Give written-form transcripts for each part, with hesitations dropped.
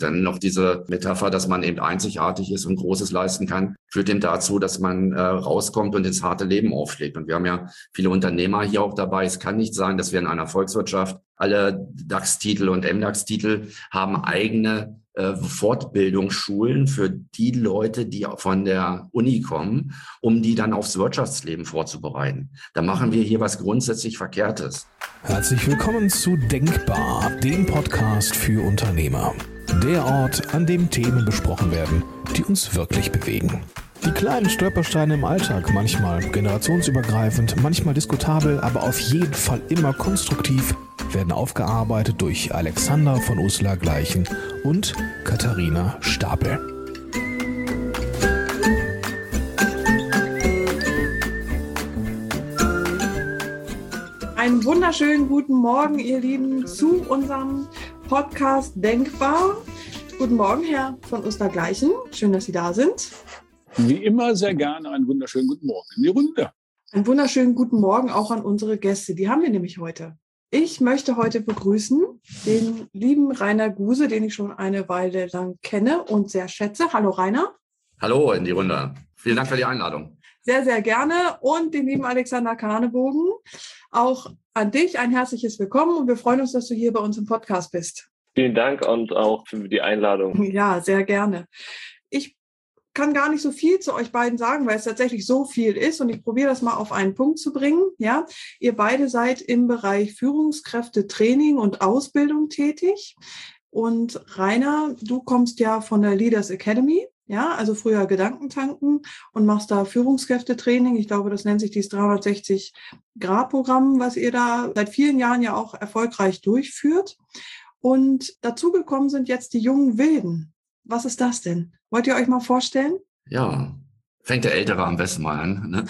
Dann noch diese Metapher, dass man eben einzigartig ist und Großes leisten kann, führt eben dazu, dass man rauskommt und ins harte Leben aufschlägt. Und wir haben ja viele Unternehmer hier auch dabei. Es kann nicht sein, dass wir in einer Volkswirtschaft alle DAX-Titel und MDAX-Titel haben eigene Fortbildungsschulen für die Leute, die von der Uni kommen, um die dann aufs Wirtschaftsleben vorzubereiten. Da machen wir hier was grundsätzlich Verkehrtes. Herzlich willkommen zu Denkbar, dem Podcast für Unternehmer. Der Ort, an dem Themen besprochen werden, die uns wirklich bewegen. Die kleinen Stolpersteine im Alltag, manchmal generationsübergreifend, manchmal diskutabel, aber auf jeden Fall immer konstruktiv, werden aufgearbeitet durch Alexander von Uslar-Gleichen und Katharina Stapel. Einen wunderschönen guten Morgen, ihr Lieben, zu unserem Podcast Denkbar. Guten Morgen, Herr von Uslar-Gleichen. Schön, dass Sie da sind. Wie immer sehr gerne einen wunderschönen guten Morgen in die Runde. Einen wunderschönen guten Morgen auch an unsere Gäste. Die haben wir nämlich heute. Ich möchte heute begrüßen den lieben Rainer Guse, den ich schon eine Weile lang kenne und sehr schätze. Hallo Rainer. Hallo in die Runde. Vielen Dank für die Einladung. Sehr, sehr gerne. Und den lieben Alexander Karnebogen. Auch an dich ein herzliches Willkommen und wir freuen uns, dass du hier bei uns im Podcast bist. Vielen Dank und auch für die Einladung. Ja, sehr gerne. Ich kann gar nicht so viel zu euch beiden sagen, weil es tatsächlich so viel ist und ich probiere das mal auf einen Punkt zu bringen. Ja, ihr beide seid im Bereich Führungskräftetraining und Ausbildung tätig und Rainer, du kommst ja von der Leaders Academy, ja, also früher Gedankentanken und machst da Führungskräftetraining. Ich glaube, das nennt sich dieses 360-Grad-Programm, was ihr da seit vielen Jahren ja auch erfolgreich durchführt. Und dazugekommen sind jetzt die jungen Wilden. Was ist das denn? Wollt ihr euch mal vorstellen? Ja, fängt der Ältere am besten mal an. Ne?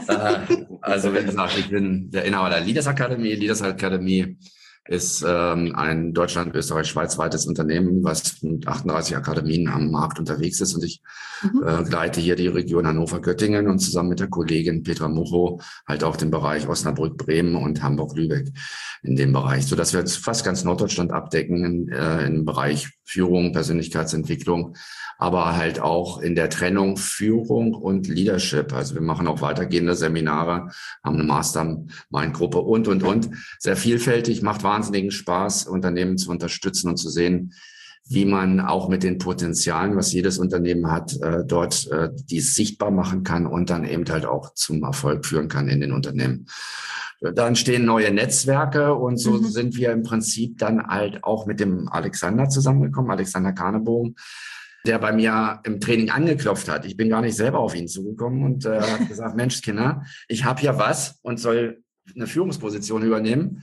Also wie gesagt, ich bin der Inhaber der Leaders Academy. Leaders Academy ist ein Deutschland-, Österreich-, schweizweites Unternehmen, was mit 38 Akademien am Markt unterwegs ist. Und ich leite hier die Region Hannover-Göttingen und zusammen mit der Kollegin Petra Mucho halt auch den Bereich Osnabrück, Bremen und Hamburg-Lübeck in dem Bereich, sodass wir jetzt fast ganz Norddeutschland abdecken im Bereich Führung, Persönlichkeitsentwicklung, aber halt auch in der Trennung Führung und Leadership. Also wir machen auch weitergehende Seminare, haben eine Mastermind-Gruppe und. Sehr vielfältig, macht wahnsinnigen Spaß, Unternehmen zu unterstützen und zu sehen, wie man auch mit den Potenzialen, was jedes Unternehmen hat, dort dies sichtbar machen kann und dann eben halt auch zum Erfolg führen kann in den Unternehmen. Da entstehen neue Netzwerke und so sind wir im Prinzip dann halt auch mit dem Alexander zusammengekommen, Alexander Karnebogen, der bei mir im Training angeklopft hat. Ich bin gar nicht selber auf ihn zugekommen und hat gesagt, Mensch, Kinder, ich habe hier was und soll eine Führungsposition übernehmen.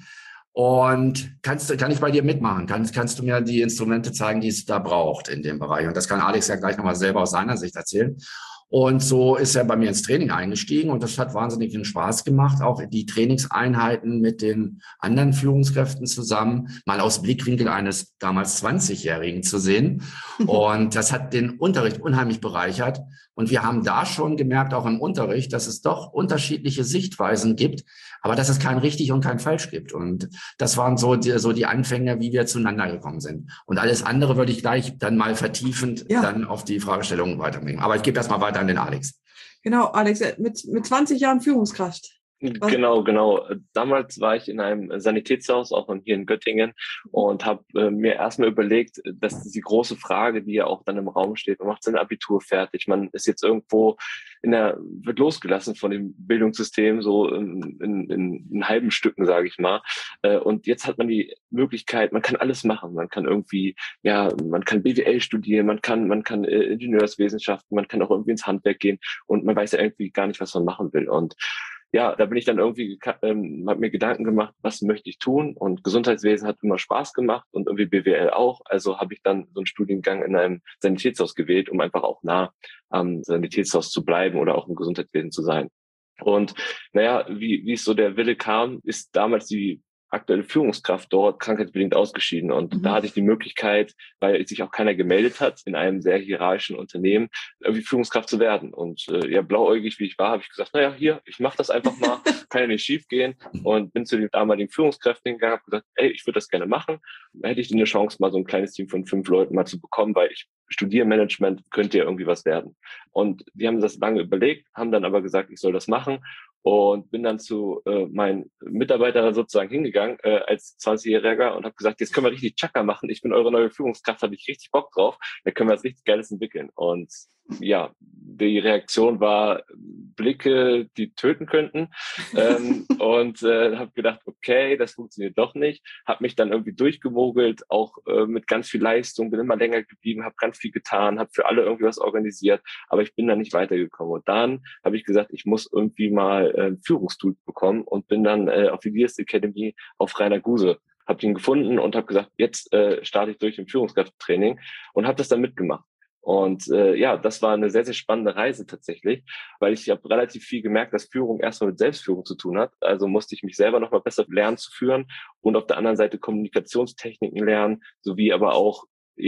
Und kann ich bei dir mitmachen? Kannst du mir die Instrumente zeigen, die es da braucht in dem Bereich? Und das kann Alex ja gleich nochmal selber aus seiner Sicht erzählen. Und so ist er bei mir ins Training eingestiegen und das hat wahnsinnig viel Spaß gemacht, auch die Trainingseinheiten mit den anderen Führungskräften zusammen, mal aus Blickwinkel eines damals 20-Jährigen zu sehen. Und das hat den Unterricht unheimlich bereichert. Und wir haben da schon gemerkt, auch im Unterricht, dass es doch unterschiedliche Sichtweisen gibt, aber dass es kein richtig und kein falsch gibt. Und das waren so die Anfänge, wie wir zueinander gekommen sind. Und alles andere würde ich gleich dann mal vertiefend dann auf die Fragestellungen weiterbringen. Aber ich gebe erst mal weiter an den Alex. Genau, Alex, mit 20 Jahren Führungskraft. Genau. Damals war ich in einem Sanitätshaus, auch hier in Göttingen, und habe mir erstmal überlegt, dass die große Frage, die ja auch dann im Raum steht, man macht sein Abitur fertig, man ist jetzt irgendwo wird losgelassen von dem Bildungssystem, so in halben Stücken, sage ich mal. Und jetzt hat man die Möglichkeit, man kann alles machen. Man kann irgendwie, man kann BWL studieren, man kann Ingenieurswissenschaften, man kann auch irgendwie ins Handwerk gehen und man weiß ja irgendwie gar nicht, was man machen will. Und ja, da bin ich dann irgendwie, habe mir Gedanken gemacht, was möchte ich tun? Und Gesundheitswesen hat immer Spaß gemacht und irgendwie BWL auch. Also habe ich dann so einen Studiengang in einem Sanitätshaus gewählt, um einfach auch nah am Sanitätshaus zu bleiben oder auch im Gesundheitswesen zu sein. Und wie es so der Wille kam, ist damals die aktuelle Führungskraft dort krankheitsbedingt ausgeschieden. Und da hatte ich die Möglichkeit, weil sich auch keiner gemeldet hat, in einem sehr hierarchischen Unternehmen irgendwie Führungskraft zu werden. Und blauäugig wie ich war, habe ich gesagt, naja, hier, ich mache das einfach mal, kann ja nicht schief gehen. Und bin zu den damaligen Führungskräften gegangen, habe gesagt, ey, ich würde das gerne machen. Da hätte ich eine Chance, mal so ein kleines Team von 5 Leuten mal zu bekommen, weil ich studiere Management, könnte ja irgendwie was werden. Und die haben das lange überlegt, haben dann aber gesagt, ich soll das machen. Und bin dann zu meinen Mitarbeitern sozusagen hingegangen als 20-Jähriger und habe gesagt, jetzt können wir richtig Chaka machen. Ich bin eure neue Führungskraft, habe ich richtig Bock drauf. Da können wir was richtig Geiles entwickeln. Und ja, die Reaktion war Blicke, die töten könnten. Und habe gedacht, okay, das funktioniert doch nicht. Habe mich dann irgendwie durchgemogelt, auch mit ganz viel Leistung, bin immer länger geblieben, habe ganz viel getan, habe für alle irgendwie was organisiert, aber ich bin da nicht weitergekommen. Und dann habe ich gesagt, ich muss irgendwie mal Führungstool bekommen und bin dann auf die Leaders Academy auf Rainer Guse. Habe ihn gefunden und habe gesagt, jetzt starte ich durch im Führungskrafttraining und habe das dann mitgemacht. Und das war eine sehr, sehr spannende Reise tatsächlich, weil ich habe relativ viel gemerkt, dass Führung erstmal mit Selbstführung zu tun hat. Also musste ich mich selber nochmal besser lernen zu führen und auf der anderen Seite Kommunikationstechniken lernen, sowie aber auch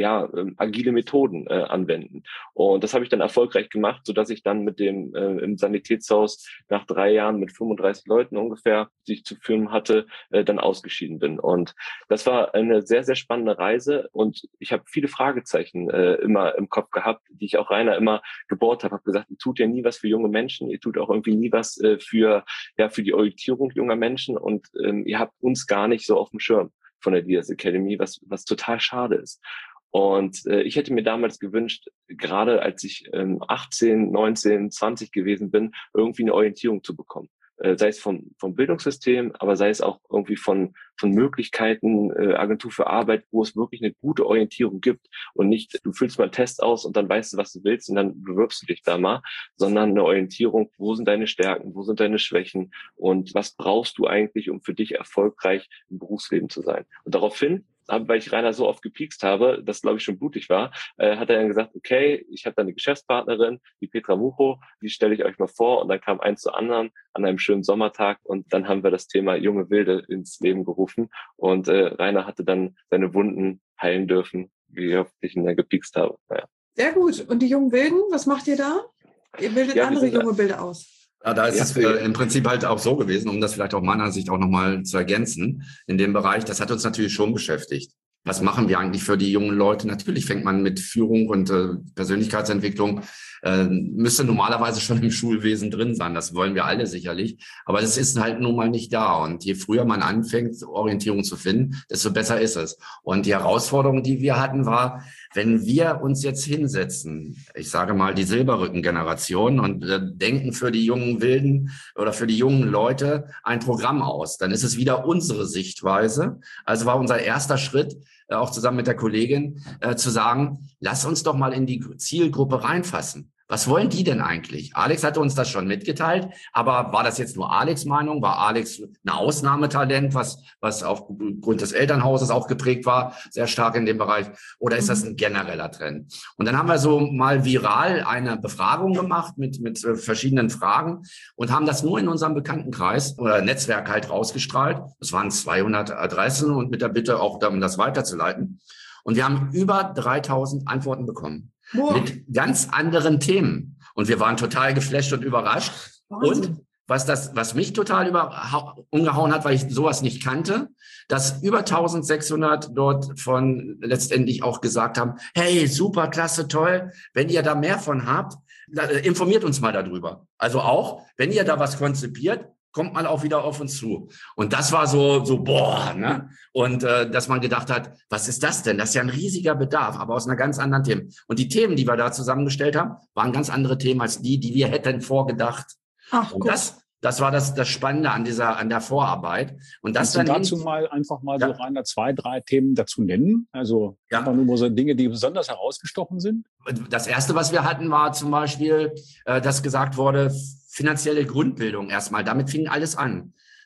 agile Methoden anwenden. Und das habe ich dann erfolgreich gemacht, so dass ich dann mit dem im Sanitätshaus nach 3 Jahren mit 35 Leuten ungefähr, die ich zu führen hatte, dann ausgeschieden bin. Und das war eine sehr, sehr spannende Reise und ich habe viele Fragezeichen immer im Kopf gehabt, die ich auch Rainer immer gebohrt habe. Habe gesagt, ihr tut ja nie was für junge Menschen, ihr tut auch irgendwie nie was für die Orientierung junger Menschen und ihr habt uns gar nicht so auf dem Schirm von der Leaders Academy, was total schade ist. Und ich hätte mir damals gewünscht, gerade als ich 18, 19, 20 gewesen bin, irgendwie eine Orientierung zu bekommen. Sei es vom Bildungssystem, aber sei es auch irgendwie von Möglichkeiten, Agentur für Arbeit, wo es wirklich eine gute Orientierung gibt und nicht, du füllst mal einen Test aus und dann weißt du, was du willst und dann bewirbst du dich da mal, sondern eine Orientierung, wo sind deine Stärken, wo sind deine Schwächen und was brauchst du eigentlich, um für dich erfolgreich im Berufsleben zu sein. Und daraufhin, weil ich Rainer so oft gepiekst habe, dass, glaube ich, schon blutig war, hat er dann gesagt, okay, ich habe da eine Geschäftspartnerin, die Petra Mucho, die stelle ich euch mal vor. Und dann kam eins zu anderen an einem schönen Sommertag und dann haben wir das Thema Junge Wilde ins Leben gerufen. Und Rainer hatte dann seine Wunden heilen dürfen, wie oft ich ihn da gepiekst habe. Naja. Sehr gut. Und die Jungen Wilden, was macht ihr da? Ihr bildet andere junge Bilder aus. Ja, da ist es im Prinzip halt auch so gewesen, um das vielleicht aus meiner Sicht auch nochmal zu ergänzen, in dem Bereich, das hat uns natürlich schon beschäftigt. Was machen wir eigentlich für die jungen Leute? Natürlich fängt man mit Führung und Persönlichkeitsentwicklung, müsste normalerweise schon im Schulwesen drin sein. Das wollen wir alle sicherlich. Aber das ist halt nun mal nicht da. Und je früher man anfängt, Orientierung zu finden, desto besser ist es. Und die Herausforderung, die wir hatten, war, wenn wir uns jetzt hinsetzen, ich sage mal die Silberrücken-Generation und denken für die jungen Wilden oder für die jungen Leute ein Programm aus, dann ist es wieder unsere Sichtweise. Also war unser erster Schritt, auch zusammen mit der Kollegin, zu sagen, lass uns doch mal in die Zielgruppe reinfassen. Was wollen die denn eigentlich? Alex hatte uns das schon mitgeteilt, aber war das jetzt nur Alex' Meinung? War Alex ein Ausnahmetalent, was aufgrund des Elternhauses auch geprägt war, sehr stark in dem Bereich? Oder ist das ein genereller Trend? Und dann haben wir so mal viral eine Befragung gemacht mit verschiedenen Fragen und haben das nur in unserem Bekanntenkreis oder Netzwerk halt rausgestrahlt. Es waren 200 Adressen und mit der Bitte auch, um das weiterzuleiten. Und wir haben über 3000 Antworten bekommen. Wow. Mit ganz anderen Themen. Und wir waren total geflasht und überrascht. Wahnsinn. Und was mich total umgehauen hat, weil ich sowas nicht kannte, dass über 1600 dort von letztendlich auch gesagt haben, hey, super, klasse, toll, wenn ihr da mehr von habt, informiert uns mal darüber. Also auch, wenn ihr da was konzipiert, kommt mal auch wieder auf uns zu. Und das war so boah, ne? Und dass man gedacht hat, was ist das denn? Das ist ja ein riesiger Bedarf, aber aus einer ganz anderen Themen. Und die Themen, die wir da zusammengestellt haben, waren ganz andere Themen als die wir hätten vorgedacht. Ach, und das war das Spannende an der Vorarbeit. Und das dann dazu mal einfach mal so rein 2, 3 Themen dazu nennen. Also einfach nur so Dinge, die besonders herausgestochen sind. Das erste, was wir hatten, war zum Beispiel, dass gesagt wurde, finanzielle Grundbildung erstmal. Damit fing alles an.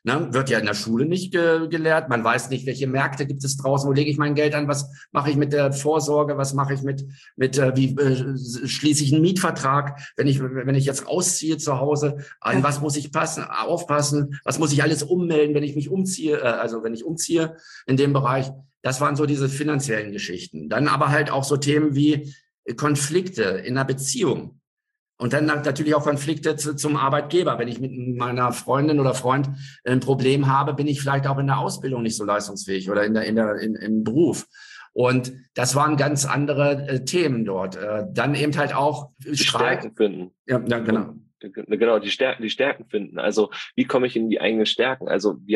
Ne? Wird ja in der Schule nicht gelehrt. Man weiß nicht, welche Märkte gibt es draußen, wo lege ich mein Geld an, was mache ich mit der Vorsorge, was mache ich wie schließe ich einen Mietvertrag, wenn ich jetzt ausziehe zu Hause, an was muss ich aufpassen, was muss ich alles ummelden, wenn ich mich umziehe, wenn ich umziehe in dem Bereich. Das waren so diese finanziellen Geschichten. Dann aber halt auch so Themen wie Konflikte in einer Beziehung. Und dann natürlich auch Konflikte zum Arbeitgeber. Wenn ich mit meiner Freundin oder Freund ein Problem habe, bin ich vielleicht auch in der Ausbildung nicht so leistungsfähig oder im Beruf. Und das waren ganz andere Themen dort. Dann eben halt auch Stärken finden. Ja, genau. Genau, die Stärken finden. Also wie komme ich in die eigenen Stärken? Also wir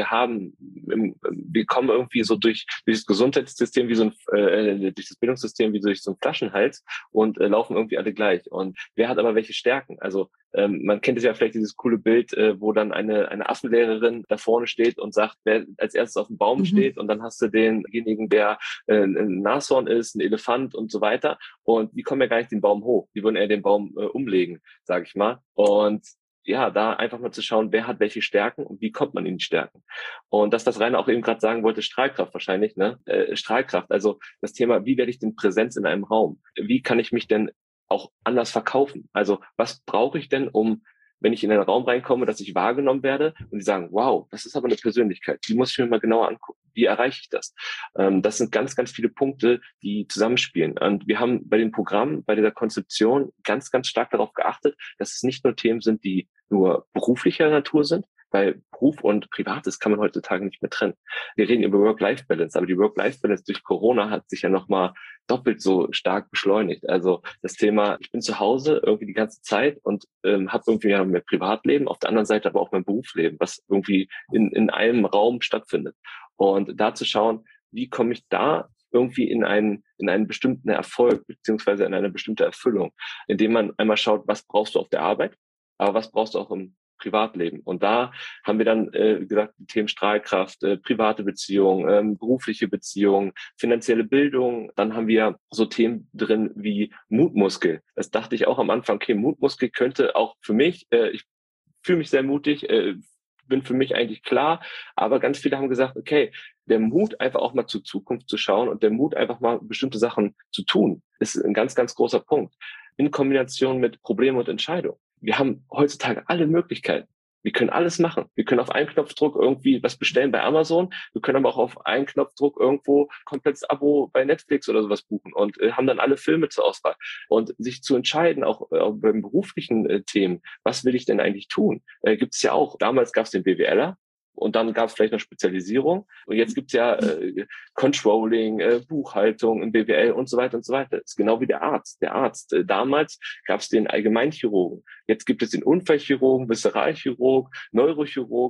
kommen irgendwie so durch das Gesundheitssystem durch das Bildungssystem wie durch so einen Flaschenhals und laufen irgendwie alle gleich. Und wer hat aber welche Stärken? Also man kennt es ja vielleicht dieses coole Bild, wo dann eine Affenlehrerin da vorne steht und sagt, wer als erstes auf dem Baum steht, und dann hast du denjenigen, der ein Nashorn ist, ein Elefant und so weiter. Und die kommen ja gar nicht den Baum hoch. Die würden eher den Baum umlegen, sage ich mal. Und ja, da einfach mal zu schauen, wer hat welche Stärken und wie kommt man in die Stärken. Und das, was Rainer auch eben gerade sagen wollte, Strahlkraft wahrscheinlich, ne? Strahlkraft, also das Thema, wie werde ich denn Präsenz in einem Raum? Wie kann ich mich denn auch anders verkaufen? Also was brauche ich denn, wenn ich in einen Raum reinkomme, dass ich wahrgenommen werde und die sagen, wow, das ist aber eine Persönlichkeit, die muss ich mir mal genauer angucken. Wie erreiche ich das? Das sind ganz, ganz viele Punkte, die zusammenspielen. Und wir haben bei dem Programm, bei dieser Konzeption ganz, ganz stark darauf geachtet, dass es nicht nur Themen sind, die nur beruflicher Natur sind, weil Beruf und Privates kann man heutzutage nicht mehr trennen. Wir reden über Work-Life-Balance, aber die Work-Life-Balance durch Corona hat sich ja nochmal doppelt so stark beschleunigt. Also das Thema, ich bin zu Hause irgendwie die ganze Zeit und habe irgendwie ja mein Privatleben, auf der anderen Seite aber auch mein Berufsleben, was irgendwie in einem Raum stattfindet. Und da zu schauen, wie komme ich da irgendwie in einen bestimmten Erfolg beziehungsweise in eine bestimmte Erfüllung, indem man einmal schaut, was brauchst du auf der Arbeit, aber was brauchst du auch im Privatleben. Und da haben wir dann gesagt, die Themen Strahlkraft, private Beziehungen, berufliche Beziehungen, finanzielle Bildung. Dann haben wir so Themen drin wie Mutmuskel. Das dachte ich auch am Anfang, okay, Mutmuskel könnte auch für mich, ich fühle mich sehr mutig, bin für mich eigentlich klar, aber ganz viele haben gesagt, okay, der Mut, einfach auch mal zur Zukunft zu schauen und der Mut, einfach mal bestimmte Sachen zu tun, ist ein ganz, ganz großer Punkt. In Kombination mit Problemen und Entscheidungen. Wir haben heutzutage alle Möglichkeiten. Wir können alles machen. Wir können auf einen Knopfdruck irgendwie was bestellen bei Amazon. Wir können aber auch auf einen Knopfdruck irgendwo komplettes Abo bei Netflix oder sowas buchen und haben dann alle Filme zur Auswahl. Und sich zu entscheiden, auch beim beruflichen Themen, was will ich denn eigentlich tun? Gibt es ja auch. Damals gab es den BWLer. Und dann gab es vielleicht noch Spezialisierung. Und jetzt gibt's ja Controlling, Buchhaltung im BWL und so weiter und so weiter. Das ist genau wie der Arzt. Damals gab es den Allgemeinchirurgen. Jetzt gibt es den Unfallchirurgen, Visceralchirurg, Neurochirurg,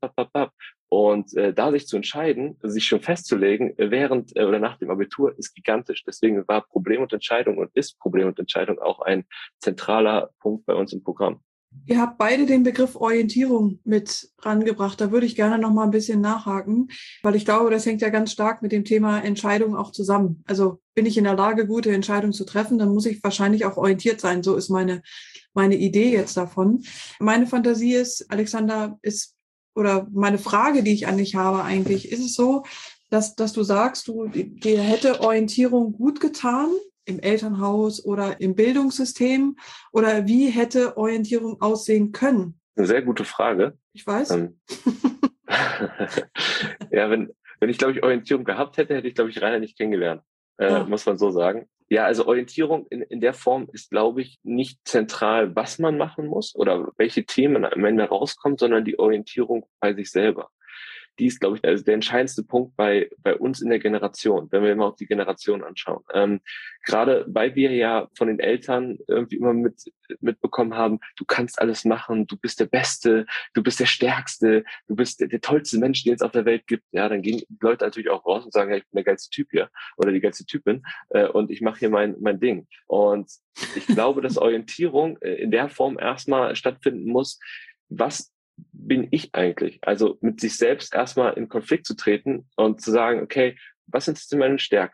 Und da sich zu entscheiden, sich schon festzulegen, während oder nach dem Abitur, ist gigantisch. Deswegen war Problem und Entscheidung und ist Problem und Entscheidung auch ein zentraler Punkt bei uns im Programm. Ihr habt beide den Begriff Orientierung mit rangebracht. Da würde ich gerne noch mal ein bisschen nachhaken, weil ich glaube, das hängt ja ganz stark mit dem Thema Entscheidung auch zusammen. Also bin ich in der Lage, gute Entscheidungen zu treffen, dann muss ich wahrscheinlich auch orientiert sein. So ist meine Idee jetzt davon. Meine Fantasie ist, Alexander, oder meine Frage, die ich an dich habe eigentlich, ist es so, dass du sagst, dir hätte Orientierung gut getan, im Elternhaus oder im Bildungssystem? Oder wie hätte Orientierung aussehen können? Eine sehr gute Frage. Ich weiß. Ja, wenn ich, glaube ich, Orientierung gehabt hätte, hätte ich, glaube ich, Rainer nicht kennengelernt. Muss man so sagen. Ja, also Orientierung in der Form ist, glaube ich, nicht zentral, was man machen muss oder welche Themen am Ende rauskommen, sondern die Orientierung bei sich selber. Die ist, glaube ich, also der entscheidendste Punkt bei uns in der Generation, wenn wir mal auf die Generation anschauen. Gerade weil wir ja von den Eltern irgendwie immer mitbekommen haben, du kannst alles machen, du bist der Beste, du bist der Stärkste, du bist der tollste Mensch, den es auf der Welt gibt. Ja, dann gehen die Leute natürlich auch raus und sagen, ja, ich bin der geilste Typ hier oder die geilste Typin und ich mache hier mein Ding. Und ich glaube, dass Orientierung in der Form erstmal stattfinden muss, was bin ich eigentlich? Also mit sich selbst erstmal in Konflikt zu treten und zu sagen, okay, was sind denn meine Stärke?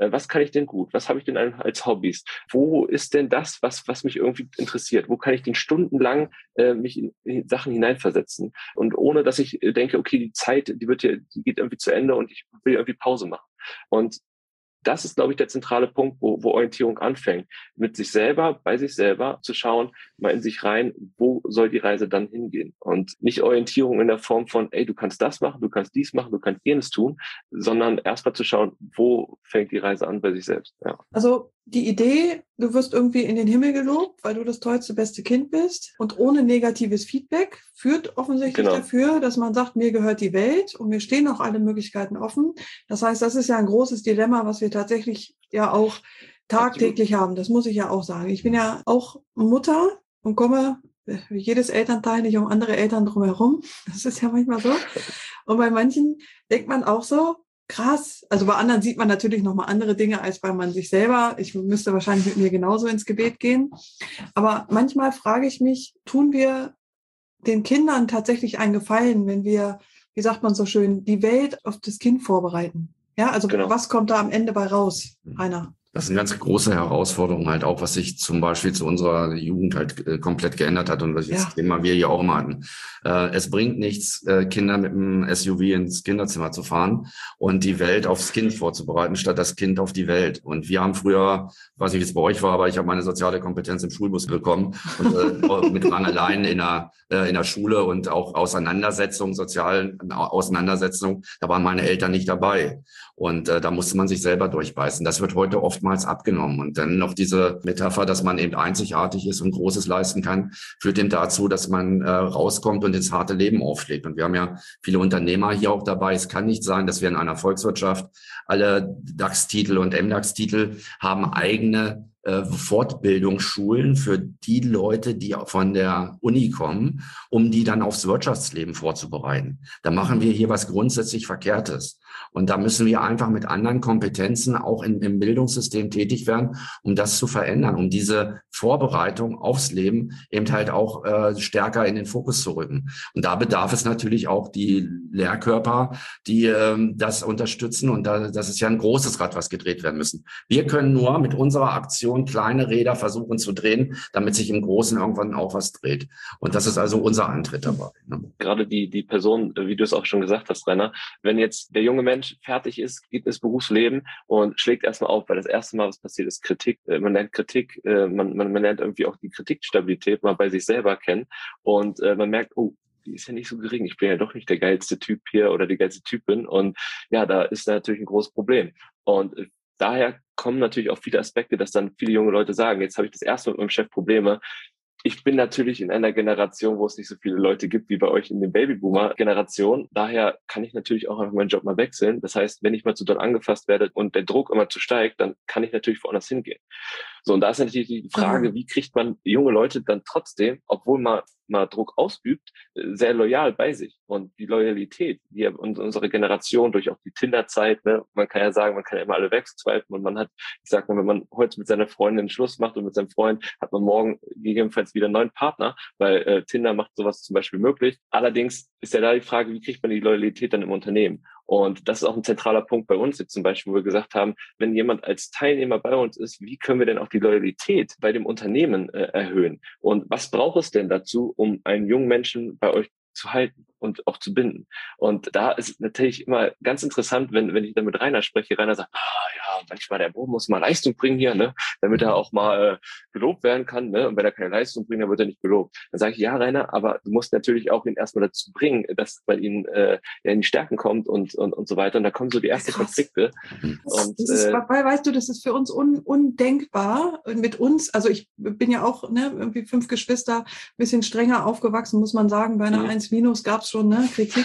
Was kann ich denn gut? Was habe ich denn als Hobbys? Wo ist denn das, was mich irgendwie interessiert? Wo kann ich denn stundenlang mich in Sachen hineinversetzen? Und ohne, dass ich denke, okay, die Zeit, die geht irgendwie zu Ende und ich will irgendwie Pause machen. Und das ist, glaube ich, der zentrale Punkt, wo Orientierung anfängt. Mit sich selber, bei sich selber zu schauen, mal in sich rein, wo soll die Reise dann hingehen? Und nicht Orientierung in der Form von, ey, du kannst das machen, du kannst dies machen, du kannst jenes tun, sondern erstmal zu schauen, wo fängt die Reise an bei sich selbst. Ja. Also die Idee, du wirst irgendwie in den Himmel gelobt, weil du das tollste, beste Kind bist und ohne negatives Feedback führt offensichtlich dafür, dass man sagt, mir gehört die Welt und mir stehen auch alle Möglichkeiten offen. Das heißt, das ist ja ein großes Dilemma, was wir tatsächlich ja auch tagtäglich haben. Das muss ich ja auch sagen. Ich bin ja auch Mutter und komme wie jedes Elternteil nicht um andere Eltern drumherum. Das ist ja manchmal so. Und bei manchen denkt man auch so, krass. Also bei anderen sieht man natürlich nochmal andere Dinge als bei man sich selber. Ich müsste wahrscheinlich mit mir genauso ins Gebet gehen. Aber manchmal frage ich mich, tun wir den Kindern tatsächlich einen Gefallen, wenn wir, wie sagt man so schön, die Welt auf das Kind vorbereiten? Ja, also was kommt da am Ende bei raus, Rainer? Das ist eine ganz große Herausforderung halt auch, was sich zum Beispiel zu unserer Jugend halt komplett geändert hat und was jetzt Thema wir hier auch immer hatten. Es bringt nichts, Kinder mit einem SUV ins Kinderzimmer zu fahren und die Welt aufs Kind vorzubereiten, statt das Kind auf die Welt. Und wir haben früher, weiß nicht, wie es bei euch war, aber ich habe meine soziale Kompetenz im Schulbus bekommen und mit Rangeleien in der Schule und auch Auseinandersetzungen, sozialen Auseinandersetzungen, da waren meine Eltern nicht dabei. Und da musste man sich selber durchbeißen. Das wird heute oftmals abgenommen. Und dann noch diese Metapher, dass man eben einzigartig ist und Großes leisten kann, führt eben dazu, dass man rauskommt und ins harte Leben aufschlägt. Und wir haben ja viele Unternehmer hier auch dabei. Es kann nicht sein, dass wir in einer Volkswirtschaft alle DAX-Titel und MDAX-Titel haben eigene Fortbildungsschulen für die Leute, die von der Uni kommen, um die dann aufs Wirtschaftsleben vorzubereiten. Da machen wir hier was grundsätzlich Verkehrtes. Und da müssen wir einfach mit anderen Kompetenzen auch im Bildungssystem tätig werden, um das zu verändern, um diese Vorbereitung aufs Leben eben halt auch stärker in den Fokus zu rücken. Und da bedarf es natürlich auch die Lehrkörper, die das unterstützen. Und das ist ja ein großes Rad, was gedreht werden müssen. Wir können nur mit unserer Aktion kleine Räder versuchen zu drehen, damit sich im Großen irgendwann auch was dreht. Und das ist also unser Antritt dabei. Ne? Gerade die Person, wie du es auch schon gesagt hast, Rainer, wenn jetzt der junge Mensch fertig ist, geht ins Berufsleben und schlägt erstmal auf, weil das erste Mal, was passiert, ist Kritik. Man lernt Kritik, man lernt irgendwie auch die Kritikstabilität mal bei sich selber kennen und man merkt, oh, die ist ja nicht so gering. Ich bin ja doch nicht der geilste Typ hier oder die geilste Typin. Und ja, da ist natürlich ein großes Problem. Und daher kommen natürlich auch viele Aspekte, dass dann viele junge Leute sagen, jetzt habe ich das erste Mal mit meinem Chef Probleme. Ich bin natürlich in einer Generation, wo es nicht so viele Leute gibt wie bei euch in den Babyboomer-Generation. Daher kann ich natürlich auch einfach meinen Job mal wechseln. Das heißt, wenn ich mal zu doll angefasst werde und der Druck immer zu steigt, dann kann ich natürlich woanders hingehen. So, und da ist natürlich die Frage, wie kriegt man junge Leute dann trotzdem, obwohl man mal Druck ausübt, sehr loyal bei sich. Und die Loyalität, die unsere Generation durch auch die Tinder-Zeit, ne, man kann ja sagen, man kann ja immer alle wegswipen und man hat, ich sag mal, wenn man heute mit seiner Freundin Schluss macht und mit seinem Freund, hat man morgen gegebenenfalls wieder einen neuen Partner, weil Tinder macht sowas zum Beispiel möglich. Allerdings ist ja da die Frage, wie kriegt man die Loyalität dann im Unternehmen? Und das ist auch ein zentraler Punkt bei uns jetzt zum Beispiel, wo wir gesagt haben, wenn jemand als Teilnehmer bei uns ist, wie können wir denn auch die Loyalität bei dem Unternehmen erhöhen? Und was braucht es denn dazu, um einen jungen Menschen bei euch zu halten und auch zu binden? Und da ist natürlich immer ganz interessant, wenn ich dann mit Rainer spreche. Rainer sagt, ja, manchmal der Bo muss mal Leistung bringen hier, ne, damit er auch mal gelobt werden kann, ne? Und wenn er keine Leistung bringt, dann wird er nicht gelobt. Dann sage ich, ja, Rainer, aber du musst natürlich auch ihn erstmal dazu bringen, dass bei ihm in die Stärken kommt und so weiter. Und da kommen so die ersten Konflikte. Und das ist, weißt du, das ist für uns undenkbar. Und mit uns, also ich bin ja auch irgendwie 5 Geschwister, ein bisschen strenger aufgewachsen, muss man sagen. Bei einer 1- gab es schon Kritik.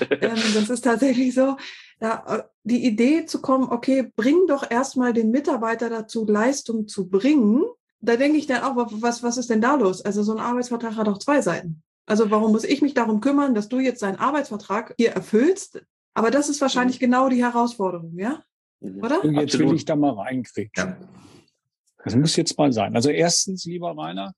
Das ist tatsächlich so. Ja, die Idee zu kommen, okay, bring doch erstmal den Mitarbeiter dazu, Leistung zu bringen. Da denke ich dann auch, was ist denn da los? Also so ein Arbeitsvertrag hat auch 2 Seiten. Also warum muss ich mich darum kümmern, dass du jetzt deinen Arbeitsvertrag hier erfüllst? Aber das ist wahrscheinlich genau die Herausforderung, ja? Oder? Und jetzt will ich da mal reinkriegen. Ja. Das muss jetzt mal sein. Also erstens, lieber Rainer,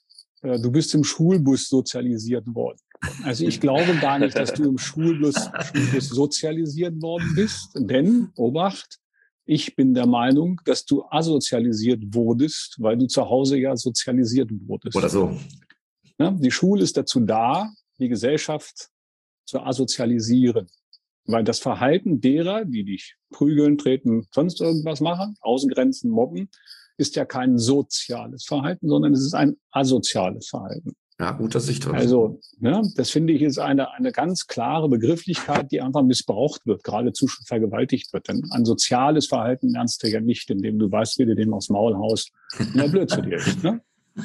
du bist im Schulbus sozialisiert worden. Also ich glaube gar nicht, dass du im Schulbus sozialisiert worden bist, denn, Obacht, Ich bin der Meinung, dass du asozialisiert wurdest, weil du zu Hause ja sozialisiert wurdest. Oder so. Ja, die Schule ist dazu da, die Gesellschaft zu asozialisieren. Weil das Verhalten derer, die dich prügeln, treten, sonst irgendwas machen, ausgrenzen, mobben, ist ja kein soziales Verhalten, sondern es ist ein asoziales Verhalten. Ja, guter Sichtweise. Also, ja, das finde ich ist eine ganz klare Begrifflichkeit, die einfach missbraucht wird, geradezu schon vergewaltigt wird. Denn ein soziales Verhalten lernst du ja nicht, indem du weißt, wie du dem aufs Maul haust, wenn er blöd zu dir ist. Ne?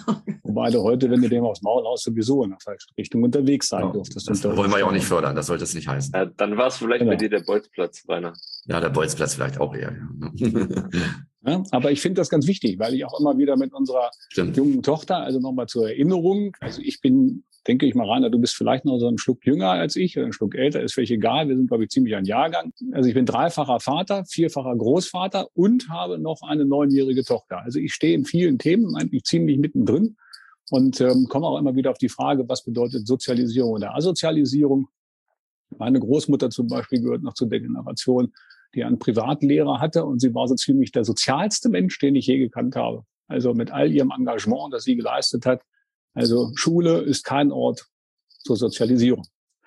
Wobei du heute, wenn du dem aufs Maul haust, sowieso in der falschen Richtung unterwegs sein durftest. Das wollen wir ja auch nicht fördern, das sollte es nicht heißen. Ja, dann war es vielleicht bei dir der Bolzplatz, Rainer. Ja, der Bolzplatz vielleicht auch eher. Ja. Ja, aber ich finde das ganz wichtig, weil ich auch immer wieder mit unserer jungen Tochter, also nochmal zur Erinnerung, also ich bin, denke ich mal, Rainer, du bist vielleicht noch so einen Schluck jünger als ich oder einen Schluck älter, ist völlig egal, wir sind, glaube ich, ziemlich ein Jahrgang. Also ich bin 3-facher Vater, 4-facher Großvater und habe noch eine 9-jährige Tochter. Also ich stehe in vielen Themen eigentlich ziemlich mittendrin und komme auch immer wieder auf die Frage, was bedeutet Sozialisierung oder Asozialisierung. Meine Großmutter zum Beispiel gehört noch zu der Generation, die einen Privatlehrer hatte und sie war so ziemlich der sozialste Mensch, den ich je gekannt habe. Also mit all ihrem Engagement, das sie geleistet hat. Also Schule ist kein Ort zur Sozialisierung.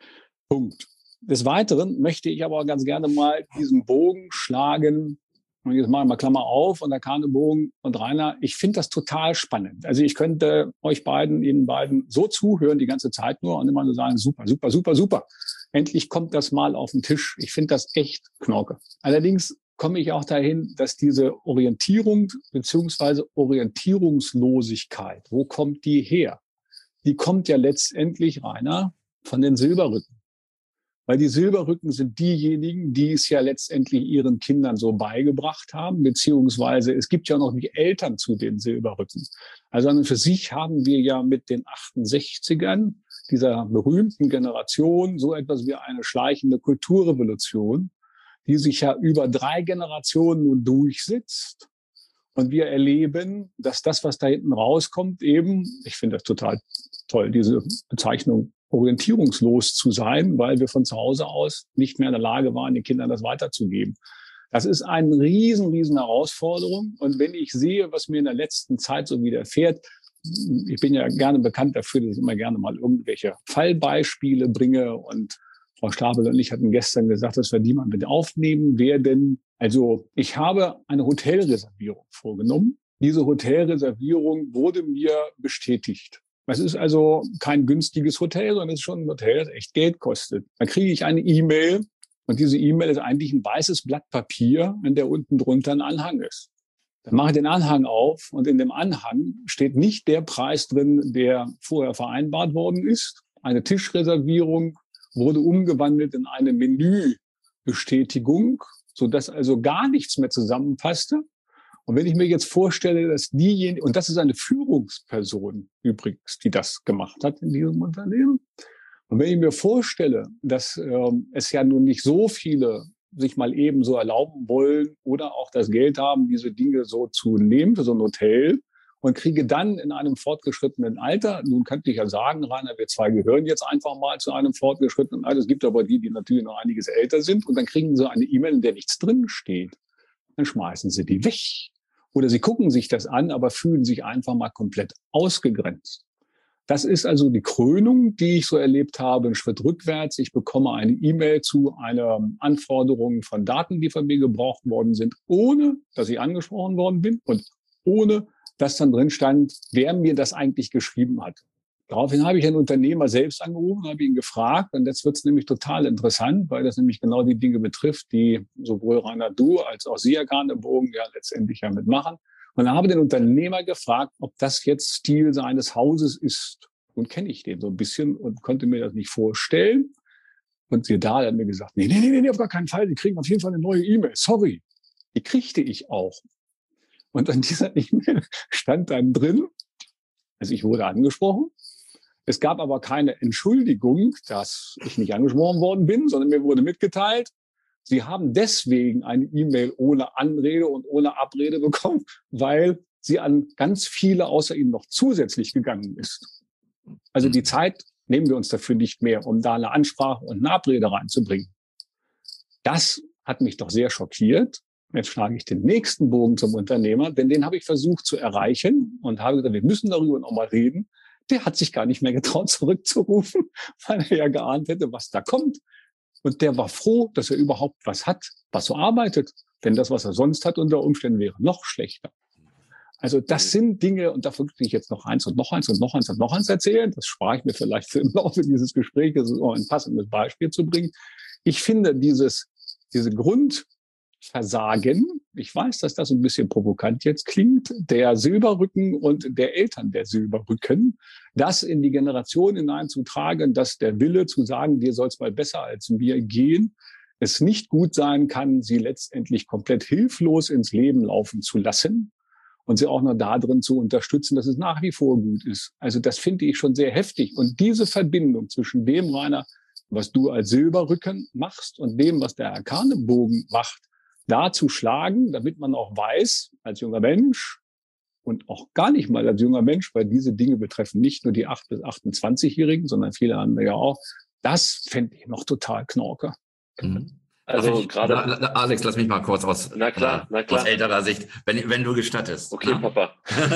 Punkt. Des Weiteren möchte ich aber ganz gerne mal diesen Bogen schlagen. Und jetzt mache ich mal Klammer auf und der Karnebogen und Rainer. Ich finde das total spannend. Also ich könnte Ihnen beiden so zuhören die ganze Zeit nur und immer nur sagen, super, super, super, super. Endlich kommt das mal auf den Tisch. Ich finde das echt knorke. Allerdings komme ich auch dahin, dass diese Orientierung bzw. Orientierungslosigkeit, wo kommt die her? Die kommt ja letztendlich, Rainer, von den Silberrücken. Weil die Silberrücken sind diejenigen, die es ja letztendlich ihren Kindern so beigebracht haben, beziehungsweise es gibt ja noch die Eltern zu den Silberrücken. Also an und für sich haben wir ja mit den 68ern, dieser berühmten Generation, so etwas wie eine schleichende Kulturrevolution, die sich ja über 3 Generationen nun durchsetzt. Und wir erleben, dass das, was da hinten rauskommt, eben, ich finde das total toll, diese Bezeichnung, orientierungslos zu sein, weil wir von zu Hause aus nicht mehr in der Lage waren, den Kindern das weiterzugeben. Das ist eine riesen Herausforderung. Und wenn ich sehe, was mir in der letzten Zeit so widerfährt, ich bin ja gerne bekannt dafür, dass ich immer gerne mal irgendwelche Fallbeispiele bringe. Und Frau Stapel und ich hatten gestern gesagt, dass wir die mal mit aufnehmen werden. Also ich habe eine Hotelreservierung vorgenommen. Diese Hotelreservierung wurde mir bestätigt. Es ist also kein günstiges Hotel, sondern es ist schon ein Hotel, das echt Geld kostet. Dann kriege ich eine E-Mail und diese E-Mail ist eigentlich ein weißes Blatt Papier, in der unten drunter ein Anhang ist. Dann mache ich den Anhang auf und in dem Anhang steht nicht der Preis drin, der vorher vereinbart worden ist. Eine Tischreservierung wurde umgewandelt in eine Menübestätigung, sodass also gar nichts mehr zusammenpasste. Und wenn ich mir jetzt vorstelle, dass diejenige, und das ist eine Führungsperson übrigens, die das gemacht hat in diesem Unternehmen. Und wenn ich mir vorstelle, dass es ja nun nicht so viele sich mal eben so erlauben wollen oder auch das Geld haben, diese Dinge so zu nehmen für so ein Hotel und kriege dann in einem fortgeschrittenen Alter, nun könnte ich ja sagen, Rainer, wir 2 gehören jetzt einfach mal zu einem fortgeschrittenen Alter. Es gibt aber die natürlich noch einiges älter sind und dann kriegen sie eine E-Mail, in der nichts drin steht. Dann schmeißen sie die weg. Oder sie gucken sich das an, aber fühlen sich einfach mal komplett ausgegrenzt. Das ist also die Krönung, die ich so erlebt habe, einen Schritt rückwärts. Ich bekomme eine E-Mail zu einer Anforderung von Daten, die von mir gebraucht worden sind, ohne dass ich angesprochen worden bin und ohne dass dann drin stand, wer mir das eigentlich geschrieben hat. Daraufhin habe ich einen Unternehmer selbst angerufen, habe ihn gefragt und jetzt wird es nämlich total interessant, weil das nämlich genau die Dinge betrifft, die sowohl Rainer, du als auch Sie, Herr Karnebogen, ja letztendlich ja mitmachen. Und dann habe ich den Unternehmer gefragt, ob das jetzt Stil seines Hauses ist. Und kenne ich den so ein bisschen und konnte mir das nicht vorstellen. Und siehe da, er hat mir gesagt, nee, auf gar keinen Fall, Sie kriegen auf jeden Fall eine neue E-Mail. Sorry. Die kriegte ich auch. Und an dieser E-Mail stand dann drin, also ich wurde angesprochen. Es gab aber keine Entschuldigung, dass ich nicht angesprochen worden bin, sondern mir wurde mitgeteilt, Sie haben deswegen eine E-Mail ohne Anrede und ohne Abrede bekommen, weil sie an ganz viele außer Ihnen noch zusätzlich gegangen ist. Also die Zeit nehmen wir uns dafür nicht mehr, um da eine Ansprache und eine Abrede reinzubringen. Das hat mich doch sehr schockiert, Jetzt schlage ich den nächsten Bogen zum Unternehmer, denn den habe ich versucht zu erreichen und habe gesagt, wir müssen darüber nochmal reden. Der hat sich gar nicht mehr getraut, zurückzurufen, weil er ja geahnt hätte, was da kommt. Und der war froh, dass er überhaupt was hat, was so arbeitet. Denn das, was er sonst hat, unter Umständen wäre noch schlechter. Also das sind Dinge, und da würde ich jetzt noch eins und noch eins und noch eins und noch eins erzählen. Das spare ich mir vielleicht für im Laufe dieses Gesprächs, um ein passendes Beispiel zu bringen. Ich finde diese Grundversagen, ich weiß, dass das ein bisschen provokant jetzt klingt, der Silberrücken und der Eltern der Silberrücken, das in die Generation hineinzutragen, dass der Wille zu sagen, dir soll es mal besser als mir gehen, es nicht gut sein kann, sie letztendlich komplett hilflos ins Leben laufen zu lassen und sie auch nur darin zu unterstützen, dass es nach wie vor gut ist. Also das finde ich schon sehr heftig. Und diese Verbindung zwischen dem, Rainer, was du als Silberrücken machst und dem, was der Herr Karnebogen macht, da zu schlagen, damit man auch weiß, als junger Mensch und auch gar nicht mal als junger Mensch, weil diese Dinge betreffen nicht nur die 8- bis 28-Jährigen, sondern viele andere ja auch, das fände ich noch total knorke. Mhm. Also gerade Alex, lass mich mal kurz aus älterer Sicht, wenn du gestattest. Okay, na? Papa.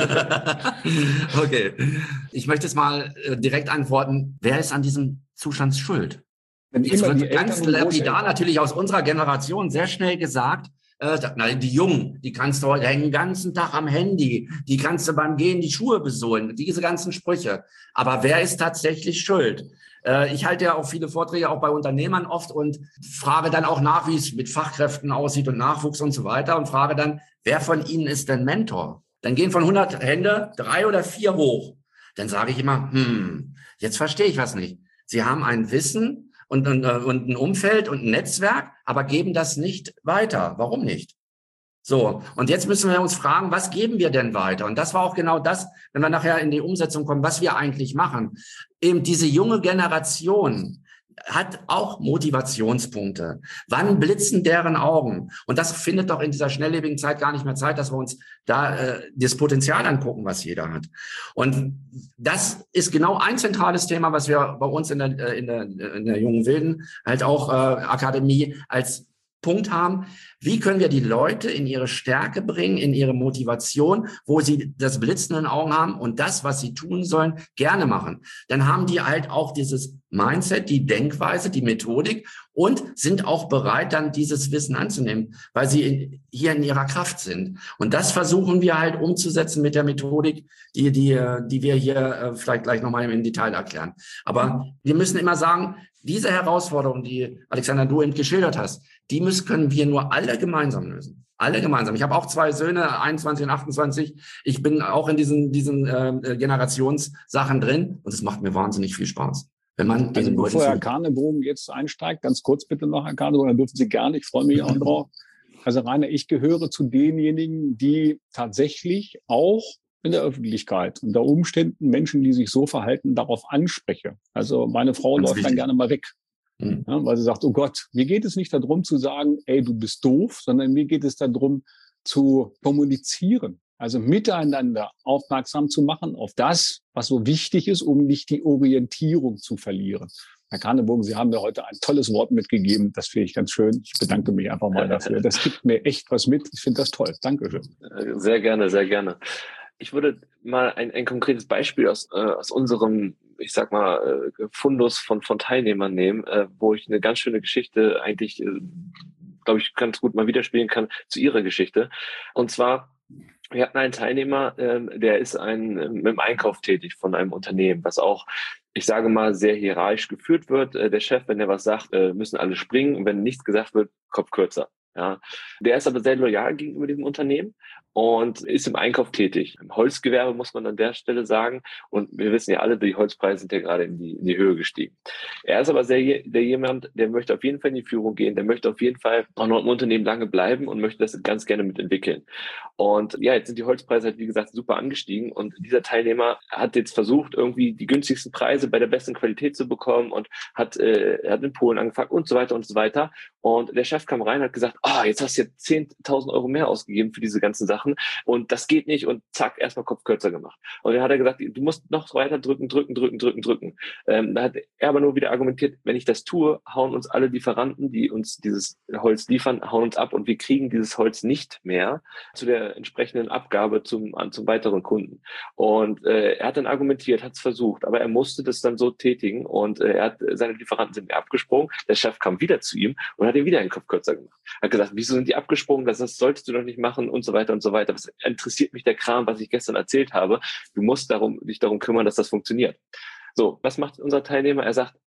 Okay. Ich möchte jetzt mal direkt antworten, wer ist an diesem Zustand schuld? Es wird ganz lapidar natürlich aus unserer Generation sehr schnell gesagt, die Jungen, die kannst du heute hängen den ganzen Tag am Handy, die kannst du beim Gehen die Schuhe besohlen, diese ganzen Sprüche. Aber wer ist tatsächlich schuld? Ich halte ja auch viele Vorträge auch bei Unternehmern oft und frage dann auch nach, wie es mit Fachkräften aussieht und Nachwuchs und so weiter und frage dann, wer von ihnen ist denn Mentor? Dann gehen von 100 Hände 3 oder 4 hoch. Dann sage ich immer, jetzt verstehe ich was nicht. Sie haben ein Wissen und ein Umfeld und ein Netzwerk, aber geben das nicht weiter. Warum nicht? So, und jetzt müssen wir uns fragen, was geben wir denn weiter? Und das war auch genau das, wenn wir nachher in die Umsetzung kommen, was wir eigentlich machen. Eben diese junge Generation hat auch Motivationspunkte. Wann blitzen deren Augen? Und das findet doch in dieser schnelllebigen Zeit gar nicht mehr Zeit, dass wir uns da das Potenzial angucken, was jeder hat. Und das ist genau ein zentrales Thema, was wir bei uns in der Jungen Wilden halt auch Akademie als Punkt haben. Wie können wir die Leute in ihre Stärke bringen, in ihre Motivation, wo sie das Blitzen in den Augen haben und das, was sie tun sollen, gerne machen? Dann haben die halt auch dieses Mindset, die Denkweise, die Methodik und sind auch bereit, dann dieses Wissen anzunehmen, weil sie hier in ihrer Kraft sind. Und das versuchen wir halt umzusetzen mit der Methodik, die wir hier vielleicht gleich nochmal im Detail erklären. Aber wir müssen immer sagen, diese Herausforderung, die Alexander, du eben geschildert hast, können wir nur alle gemeinsam lösen. Alle gemeinsam. Ich habe auch 2 Söhne, 21 und 28. Ich bin auch in diesen Generationssachen drin und es macht mir wahnsinnig viel Spaß. Wenn man bevor Herr Karnebogen jetzt einsteigt, ganz kurz bitte noch, Herr Karnebogen, dann dürfen Sie gerne, ich freue mich auch drauf. Also Rainer, ich gehöre zu denjenigen, die tatsächlich auch in der Öffentlichkeit unter Umständen Menschen, die sich so verhalten, darauf anspreche. Also meine Frau läuft dann gerne mal weg. Ja, weil sie sagt, oh Gott, mir geht es nicht darum zu sagen, ey, du bist doof, sondern mir geht es darum zu kommunizieren, also miteinander aufmerksam zu machen auf das, was so wichtig ist, um nicht die Orientierung zu verlieren. Herr Karnebogen, Sie haben mir heute ein tolles Wort mitgegeben. Das finde ich ganz schön. Ich bedanke mich einfach mal dafür. Das gibt mir echt was mit. Ich finde das toll. Dankeschön. Sehr gerne, sehr gerne. Ich würde mal ein konkretes Beispiel aus unserem, ich sag mal, Fundus von Teilnehmern nehmen, wo ich eine ganz schöne Geschichte eigentlich, glaube ich, ganz gut mal widerspiegeln kann zu Ihrer Geschichte. Und zwar, wir hatten einen Teilnehmer, der ist im Einkauf tätig von einem Unternehmen, was auch, ich sage mal, sehr hierarchisch geführt wird. Der Chef, wenn er was sagt, müssen alle springen. Und wenn nichts gesagt wird, Kopf kürzer. Ja, der ist aber sehr loyal gegenüber diesem Unternehmen und ist im Einkauf tätig. Im Holzgewerbe muss man an der Stelle sagen. Und wir wissen ja alle, die Holzpreise sind ja gerade in die Höhe gestiegen. Er ist aber jemand, der möchte auf jeden Fall in die Führung gehen. Der möchte auf jeden Fall auch noch im Unternehmen lange bleiben und möchte das ganz gerne mitentwickeln. Und ja, jetzt sind die Holzpreise halt, wie gesagt, super angestiegen. Und dieser Teilnehmer hat jetzt versucht, irgendwie die günstigsten Preise bei der besten Qualität zu bekommen und hat in Polen angefangen und so weiter und so weiter. Und der Chef kam rein und hat gesagt, jetzt hast du jetzt 10.000 Euro mehr ausgegeben für diese ganzen Sachen. machen und das geht nicht und zack, erstmal Kopf kürzer gemacht. Und dann hat er gesagt, du musst noch weiter drücken. Da hat er aber nur wieder argumentiert, wenn ich das tue, hauen uns alle Lieferanten, die uns dieses Holz liefern, hauen uns ab und wir kriegen dieses Holz nicht mehr zu der entsprechenden Abgabe zum weiteren Kunden. Und er hat dann argumentiert, hat es versucht, aber er musste das dann so tätigen und seine Lieferanten sind mir abgesprungen. Der Chef kam wieder zu ihm und hat ihm wieder den Kopf kürzer gemacht. Hat gesagt, wieso sind die abgesprungen? Das solltest du doch nicht machen und so weiter und so weiter. Was interessiert mich der Kram, was ich gestern erzählt habe? Du musst dich darum kümmern, dass das funktioniert. So, was macht unser Teilnehmer? Er sagt,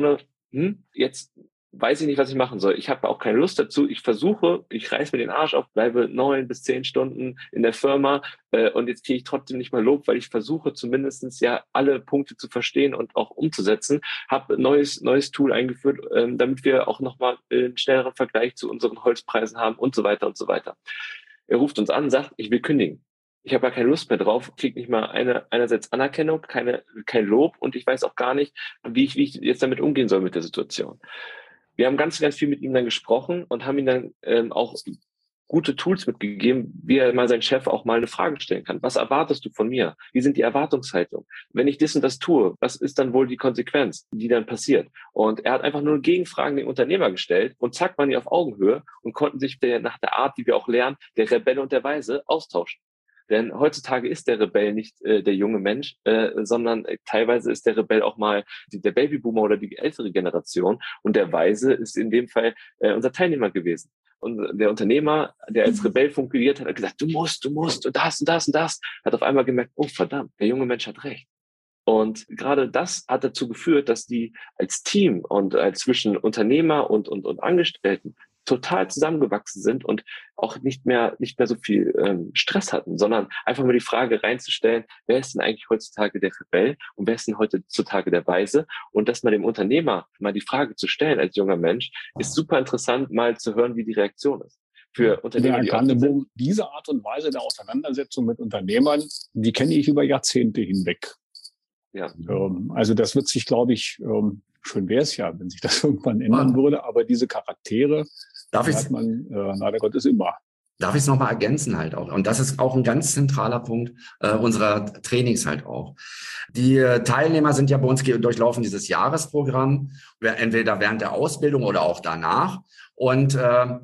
jetzt weiß ich nicht, was ich machen soll. Ich habe auch keine Lust dazu. Ich reiß mir den Arsch auf, bleibe 9 bis 10 Stunden in der Firma und jetzt kriege ich trotzdem nicht mal Lob, weil ich versuche zumindest ja alle Punkte zu verstehen und auch umzusetzen. Habe ein neues Tool eingeführt, damit wir auch nochmal einen schnelleren Vergleich zu unseren Holzpreisen haben und so weiter und so weiter. Er ruft uns an, sagt, ich will kündigen. Ich habe ja keine Lust mehr drauf, kriege nicht mal einerseits Anerkennung, kein Lob und ich weiß auch gar nicht, wie ich jetzt damit umgehen soll mit der Situation. Wir haben ganz, ganz viel mit ihm dann gesprochen und haben ihm dann auch gute Tools mitgegeben, wie er mal seinen Chef auch mal eine Frage stellen kann. Was erwartest du von mir? Wie sind die Erwartungshaltungen? Wenn ich das und das tue, was ist dann wohl die Konsequenz, die dann passiert? Und er hat einfach nur Gegenfragen den Unternehmer gestellt und zack, waren die auf Augenhöhe und konnten sich nach der Art, die wir auch lernen, der Rebell und der Weise austauschen. Denn heutzutage ist der Rebell nicht der junge Mensch, sondern teilweise ist der Rebell auch mal der Babyboomer oder die ältere Generation. Und der Weise ist in dem Fall unser Teilnehmer gewesen. Und der Unternehmer, der als Rebell fungiert hat, hat gesagt, du musst und das und das und das. Hat auf einmal gemerkt, oh verdammt, der junge Mensch hat recht. Und gerade das hat dazu geführt, dass die als Team und als zwischen Unternehmer und Angestellten total zusammengewachsen sind und auch nicht mehr so viel Stress hatten, sondern einfach mal die Frage reinzustellen, wer ist denn eigentlich heutzutage der Rebell und wer ist denn heutzutage der Weise? Und das mal dem Unternehmer mal die Frage zu stellen als junger Mensch, ist super interessant, mal zu hören, wie die Reaktion ist. Für Unternehmer, diese Art und Weise der Auseinandersetzung mit Unternehmern, die kenne ich über Jahrzehnte hinweg. Ja. Also das wird sich, glaube ich, schön wäre es ja, wenn sich das irgendwann ändern würde, aber diese Charaktere, hat man leider Gottes immer. Darf ich es nochmal ergänzen halt auch? Und das ist auch ein ganz zentraler Punkt unserer Trainings halt auch. Die Teilnehmer sind ja bei uns durchlaufen dieses Jahresprogramm, entweder während der Ausbildung oder auch danach. Und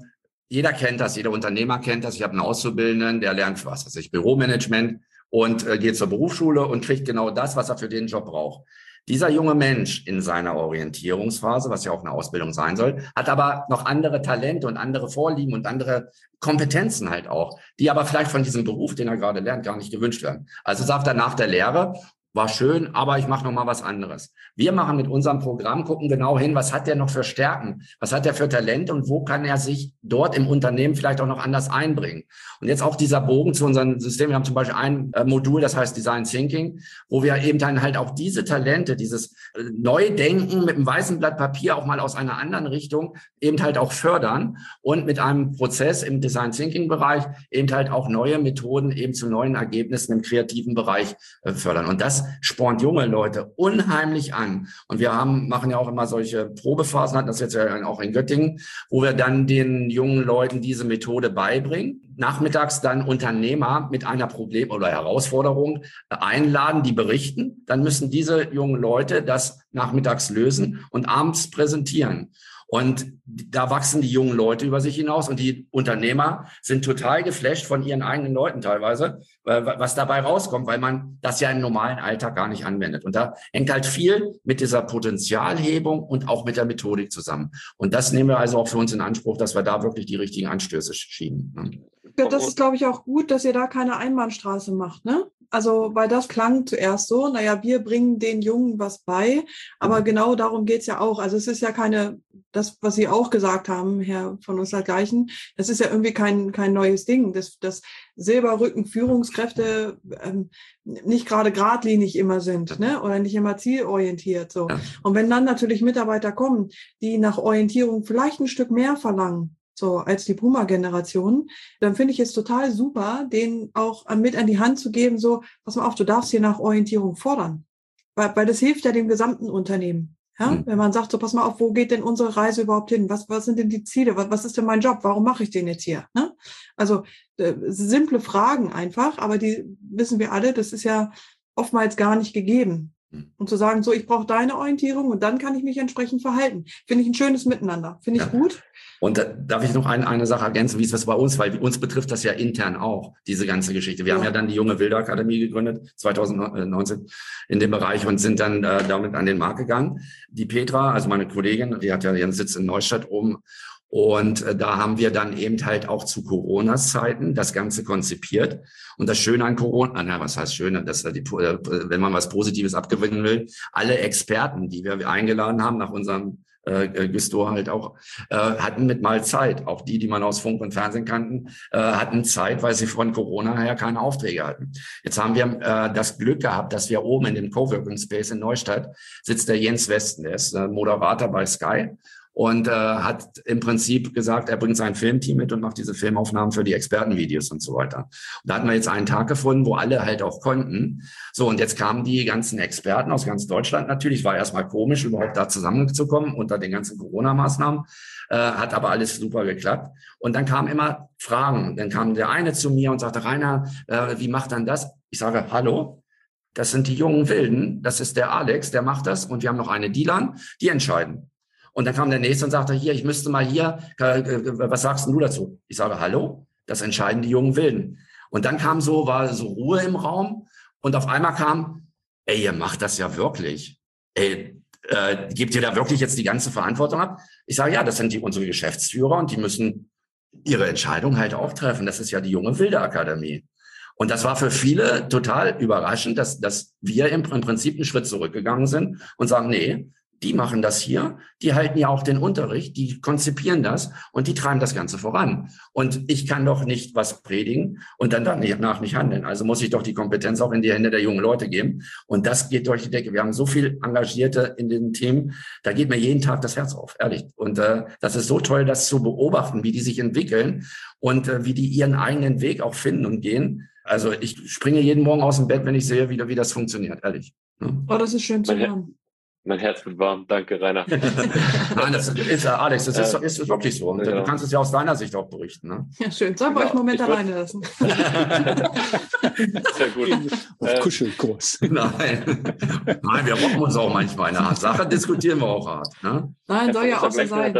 jeder kennt das, jeder Unternehmer kennt das. Ich habe einen Auszubildenden, der lernt, Büromanagement und geht zur Berufsschule und kriegt genau das, was er für den Job braucht. Dieser junge Mensch in seiner Orientierungsphase, was ja auch eine Ausbildung sein soll, hat aber noch andere Talente und andere Vorlieben und andere Kompetenzen halt auch, die aber vielleicht von diesem Beruf, den er gerade lernt, gar nicht gewünscht werden. Also sagt er nach der Lehre, war schön, aber ich mache noch mal was anderes. Wir machen mit unserem Programm, gucken genau hin, was hat der noch für Stärken, was hat der für Talente und wo kann er sich dort im Unternehmen vielleicht auch noch anders einbringen. Und jetzt auch dieser Bogen zu unserem System. Wir haben zum Beispiel ein Modul, das heißt Design Thinking, wo wir eben dann halt auch diese Talente, dieses Neudenken mit einem weißen Blatt Papier auch mal aus einer anderen Richtung eben halt auch fördern und mit einem Prozess im Design Thinking Bereich eben halt auch neue Methoden eben zu neuen Ergebnissen im kreativen Bereich fördern. Und das spornt junge Leute unheimlich an. Und wir machen ja auch immer solche Probephasen, hatten das jetzt ja auch in Göttingen, wo wir dann den jungen Leuten diese Methode beibringen. Nachmittags dann Unternehmer mit einer Problem- oder Herausforderung einladen, die berichten. Dann müssen diese jungen Leute das nachmittags lösen und abends präsentieren. Und da wachsen die jungen Leute über sich hinaus und die Unternehmer sind total geflasht von ihren eigenen Leuten teilweise, was dabei rauskommt, weil man das ja im normalen Alltag gar nicht anwendet. Und da hängt halt viel mit dieser Potenzialhebung und auch mit der Methodik zusammen. Und das nehmen wir also auch für uns in Anspruch, dass wir da wirklich die richtigen Anstöße schieben. Das ist, glaube ich, auch gut, dass ihr da keine Einbahnstraße macht, ne? Also, weil das klang zuerst so, naja, wir bringen den Jungen was bei, aber genau darum geht's ja auch. Also es ist ja das, was Sie auch gesagt haben, Herr von Unsergleichen, das ist ja irgendwie kein neues Ding, dass Silberrücken-Führungskräfte nicht gerade geradlinig immer sind, ne? Oder nicht immer zielorientiert, so. Und wenn dann natürlich Mitarbeiter kommen, die nach Orientierung vielleicht ein Stück mehr verlangen, so als die Boomer-Generation, dann finde ich es total super, denen auch mit an die Hand zu geben, so, pass mal auf, du darfst hier nach Orientierung fordern. Weil das hilft ja dem gesamten Unternehmen. Ja, wenn man sagt, so pass mal auf, wo geht denn unsere Reise überhaupt hin? Was sind denn die Ziele? Was ist denn mein Job? Warum mache ich den jetzt hier? Ne? Also simple Fragen einfach, aber die wissen wir alle, das ist ja oftmals gar nicht gegeben. Und zu sagen, so, ich brauche deine Orientierung und dann kann ich mich entsprechend verhalten. Finde ich ein schönes Miteinander. Finde ich gut. Und da darf ich noch eine Sache ergänzen, wie ist das bei uns? Weil uns betrifft das ja intern auch, diese ganze Geschichte. Wir haben ja dann die Junge Wilde Akademie gegründet, 2019 in dem Bereich und sind dann damit an den Markt gegangen. Die Petra, also meine Kollegin, die hat ja ihren Sitz in Neustadt oben. Und da haben wir dann eben halt auch zu Corona-Zeiten das Ganze konzipiert. Und das Schöne an Corona, was heißt Schöne, dass wenn man was Positives abgewinnen will, alle Experten, die wir eingeladen haben nach unserem Güstor halt auch, hatten mit mal Zeit. Auch die man aus Funk und Fernsehen kannten, hatten Zeit, weil sie von Corona her keine Aufträge hatten. Jetzt haben wir das Glück gehabt, dass wir oben in dem Coworking Space in Neustadt sitzt der Jens Westen, der ist Moderator bei Sky. Und hat im Prinzip gesagt, er bringt sein Filmteam mit und macht diese Filmaufnahmen für die Expertenvideos und so weiter. Und da hatten wir jetzt einen Tag gefunden, wo alle halt auch konnten. So, und jetzt kamen die ganzen Experten aus ganz Deutschland natürlich. War erstmal komisch, überhaupt da zusammenzukommen unter den ganzen Corona-Maßnahmen. Hat aber alles super geklappt. Und dann kamen immer Fragen. Dann kam der eine zu mir und sagte, Rainer, wie macht dann das? Ich sage, hallo? Das sind die jungen Wilden. Das ist der Alex, der macht das. Und wir haben noch eine Dilan, die entscheiden. Und dann kam der Nächste und sagte, hier, ich müsste mal hier, was sagst du dazu? Ich sage, hallo, das entscheiden die jungen Wilden. Und dann war so Ruhe im Raum und auf einmal kam, ey, ihr macht das ja wirklich. Ey, gebt ihr da wirklich jetzt die ganze Verantwortung ab? Ich sage, ja, das sind unsere Geschäftsführer und die müssen ihre Entscheidung halt auch treffen. Das ist ja die junge Wilde Akademie. Und das war für viele total überraschend, dass wir im Prinzip einen Schritt zurückgegangen sind und sagen, nee, die machen das hier, die halten ja auch den Unterricht, die konzipieren das und die treiben das Ganze voran. Und ich kann doch nicht was predigen und dann danach nicht handeln. Also muss ich doch die Kompetenz auch in die Hände der jungen Leute geben. Und das geht durch die Decke. Wir haben so viel Engagierte in den Themen, da geht mir jeden Tag das Herz auf, ehrlich. Und das ist so toll, das zu beobachten, wie die sich entwickeln und wie die ihren eigenen Weg auch finden und gehen. Also ich springe jeden Morgen aus dem Bett, wenn ich sehe, wie das funktioniert, ehrlich. Oh, das ist schön zu hören. Mein Herz wird warm. Danke, Rainer. Nein, das ist Alex, das ist wirklich so. Und du kannst es ja aus deiner Sicht auch berichten. Ne? Ja, schön. Sollen wir euch einen Moment alleine lassen? Sehr gut. Auf Kuschelkurs. Nein, wir rocken uns auch manchmal in der Sache, diskutieren wir auch hart. Ne? Nein, soll ja auch so sein.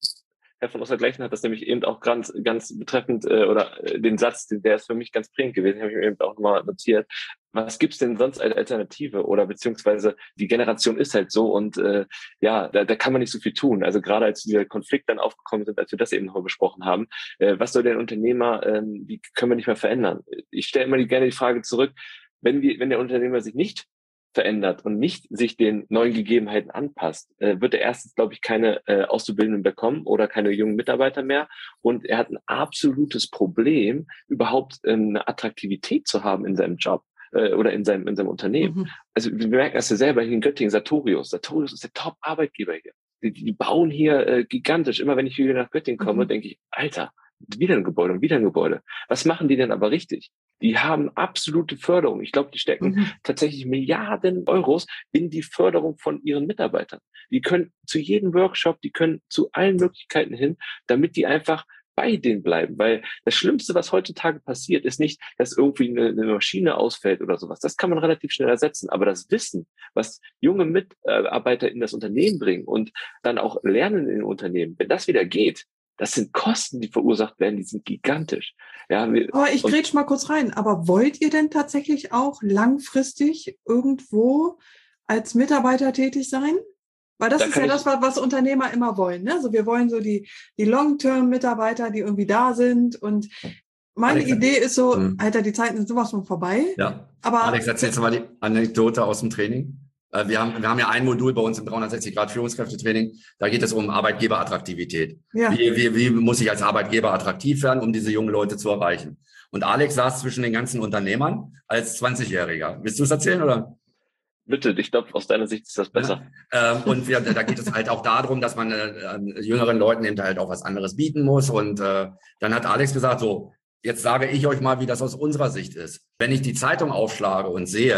Herr von Ostergleichen hat das nämlich eben auch ganz betreffend, oder den Satz, der ist für mich ganz prägend gewesen, habe ich mir eben auch nochmal notiert. Was gibt's denn sonst als Alternative? Oder beziehungsweise die Generation ist halt so und da kann man nicht so viel tun. Also gerade als dieser Konflikt dann aufgekommen sind, als wir das eben noch besprochen haben, was soll der Unternehmer, wie können wir nicht mehr verändern? Ich stelle immer gerne die Frage zurück, wenn der Unternehmer sich nicht verändert und nicht sich den neuen Gegebenheiten anpasst, wird er erstens, glaube ich, keine Auszubildenden bekommen oder keine jungen Mitarbeiter mehr. Und er hat ein absolutes Problem, überhaupt eine Attraktivität zu haben in seinem Job oder in seinem Unternehmen. Mhm. Also wir merken das ja selber hier in Göttingen, Sartorius. Sartorius ist der Top-Arbeitgeber hier. Die bauen hier gigantisch. Immer wenn ich wieder nach Göttingen komme, denke ich, Alter, wieder ein Gebäude. Was machen die denn aber richtig? Die haben absolute Förderung. Ich glaube, die stecken tatsächlich Milliarden Euros in die Förderung von ihren Mitarbeitern. Die können zu jedem Workshop, die können zu allen Möglichkeiten hin, damit die einfach bei denen bleiben. Weil das Schlimmste, was heutzutage passiert, ist nicht, dass irgendwie eine Maschine ausfällt oder sowas. Das kann man relativ schnell ersetzen. Aber das Wissen, was junge Mitarbeiter in das Unternehmen bringen und dann auch lernen in den Unternehmen, wenn das wieder geht, das sind Kosten, die verursacht werden, die sind gigantisch. Ja, aber ich grätsch mal kurz rein. Aber wollt ihr denn tatsächlich auch langfristig irgendwo als Mitarbeiter tätig sein? Weil das ist ja das, was Unternehmer immer wollen. Ne? Also wir wollen so die Long-Term-Mitarbeiter, die irgendwie da sind. Und meine Idee ist so, Alter, die Zeiten sind sowas von vorbei. Ja. Aber Alex, erzählst du mal die Anekdote aus dem Training? Wir haben ja ein Modul bei uns im 360-Grad-Führungskräftetraining. Da geht es um Arbeitgeberattraktivität. Ja. Wie muss ich als Arbeitgeber attraktiv werden, um diese jungen Leute zu erreichen? Und Alex saß zwischen den ganzen Unternehmern als 20-Jähriger. Willst du es erzählen, oder? Bitte, ich glaube, aus deiner Sicht ist das besser. Und da geht es halt auch darum, dass man jüngeren Leuten eben halt auch was anderes bieten muss. Und dann hat Alex gesagt, so, jetzt sage ich euch mal, wie das aus unserer Sicht ist. Wenn ich die Zeitung aufschlage und sehe,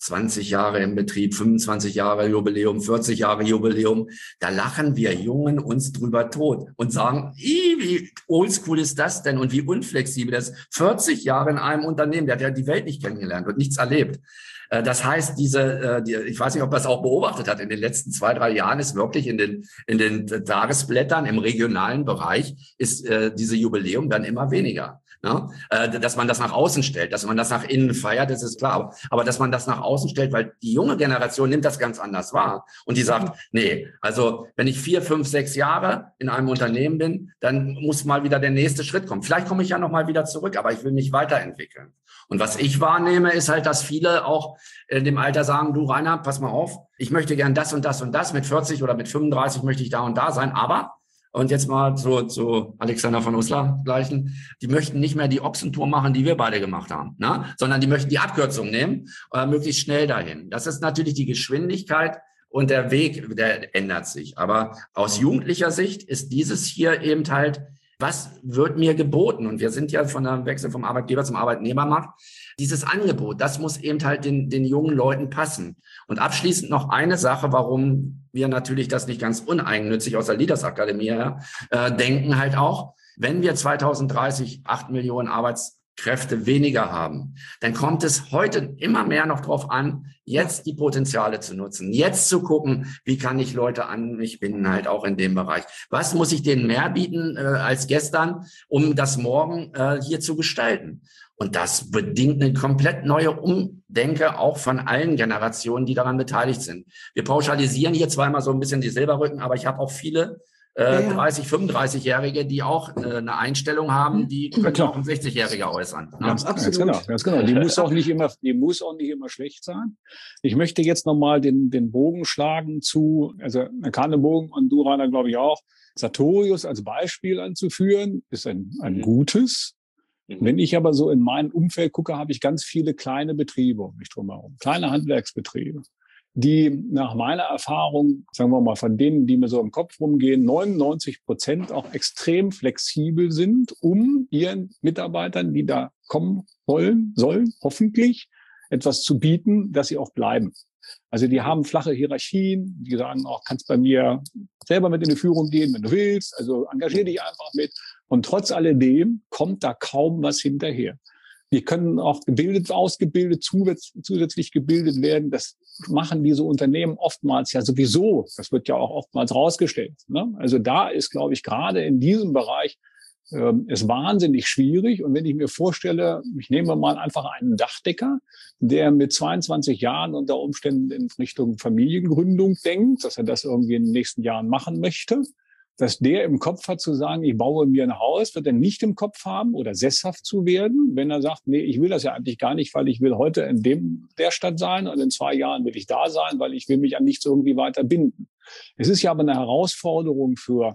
20 Jahre im Betrieb, 25 Jahre Jubiläum, 40 Jahre Jubiläum. Da lachen wir Jungen uns drüber tot und sagen, wie oldschool ist das denn und wie unflexibel das ist. 40 Jahre in einem Unternehmen, der hat ja die Welt nicht kennengelernt und nichts erlebt. Das heißt, ich weiß nicht, ob man es auch beobachtet hat, in den letzten 2, 3 Jahren ist wirklich in den Tagesblättern im regionalen Bereich ist diese Jubiläum dann immer weniger. Ne? Dass man das nach außen stellt, dass man das nach innen feiert, das ist klar. Aber dass man das nach außen stellt, weil die junge Generation nimmt das ganz anders wahr. Und die sagt, nee, also wenn ich 4, 5, 6 Jahre in einem Unternehmen bin, dann muss mal wieder der nächste Schritt kommen. Vielleicht komme ich ja noch mal wieder zurück, aber ich will mich weiterentwickeln. Und was ich wahrnehme, ist halt, dass viele auch in dem Alter sagen, du Rainer, pass mal auf, ich möchte gern das und das und das, mit 40 oder mit 35 möchte ich da und da sein, aber, und jetzt mal zu Alexander von Uslar gleichen, die möchten nicht mehr die Ochsentour machen, die wir beide gemacht haben, ne? Sondern die möchten die Abkürzung nehmen, möglichst schnell dahin. Das ist natürlich die Geschwindigkeit und der Weg, der ändert sich. Aber aus jugendlicher Sicht ist dieses hier eben halt, was wird mir geboten? Und wir sind ja von einem Wechsel vom Arbeitgeber zum Arbeitnehmermarkt. Dieses Angebot, das muss eben halt den jungen Leuten passen. Und abschließend noch eine Sache, warum wir natürlich das nicht ganz uneigennützig aus der Leaders Akademie her denken halt auch, wenn wir 2030 8 Millionen Arbeitskräfte weniger haben, dann kommt es heute immer mehr noch drauf an, jetzt die Potenziale zu nutzen, jetzt zu gucken, wie kann ich Leute an mich binden, halt auch in dem Bereich. Was muss ich denen mehr bieten als gestern, um das morgen hier zu gestalten? Und das bedingt eine komplett neue Umdenke auch von allen Generationen, die daran beteiligt sind. Wir pauschalisieren hier zweimal so ein bisschen die Silberrücken, aber ich habe auch viele 30, 35-Jährige, die auch eine Einstellung haben, die können auch ein 60-Jähriger äußern. Ne? Ganz genau. Die muss auch nicht immer schlecht sein. Ich möchte jetzt nochmal den Bogen schlagen zu, also Kahnemogen und du, Rainer, glaube ich auch, Sartorius als Beispiel anzuführen, ist ein gutes. Wenn ich aber so in mein Umfeld gucke, habe ich ganz viele kleine Betriebe um mich drumherum, kleine Handwerksbetriebe, die nach meiner Erfahrung, sagen wir mal, von denen, die mir so im Kopf rumgehen, 99% auch extrem flexibel sind, um ihren Mitarbeitern, die da kommen sollen, hoffentlich etwas zu bieten, dass sie auch bleiben. Also die haben flache Hierarchien, die sagen auch, kannst bei mir selber mit in die Führung gehen, wenn du willst, also engagier dich einfach mit. Und trotz alledem kommt da kaum was hinterher. Die können auch ausgebildet, zusätzlich gebildet werden. Das machen diese Unternehmen oftmals ja sowieso. Das wird ja auch oftmals rausgestellt. Ne? Also da ist, glaube ich, gerade in diesem Bereich ist wahnsinnig schwierig. Und wenn ich mir vorstelle, ich nehme mal einfach einen Dachdecker, der mit 22 Jahren unter Umständen in Richtung Familiengründung denkt, dass er das irgendwie in den nächsten Jahren machen möchte, dass der im Kopf hat zu sagen, ich baue mir ein Haus, wird er nicht im Kopf haben oder sesshaft zu werden, wenn er sagt, nee, ich will das ja eigentlich gar nicht, weil ich will heute in der Stadt sein und in 2 Jahren will ich da sein, weil ich will mich an nichts irgendwie weiter binden. Es ist ja aber eine Herausforderung für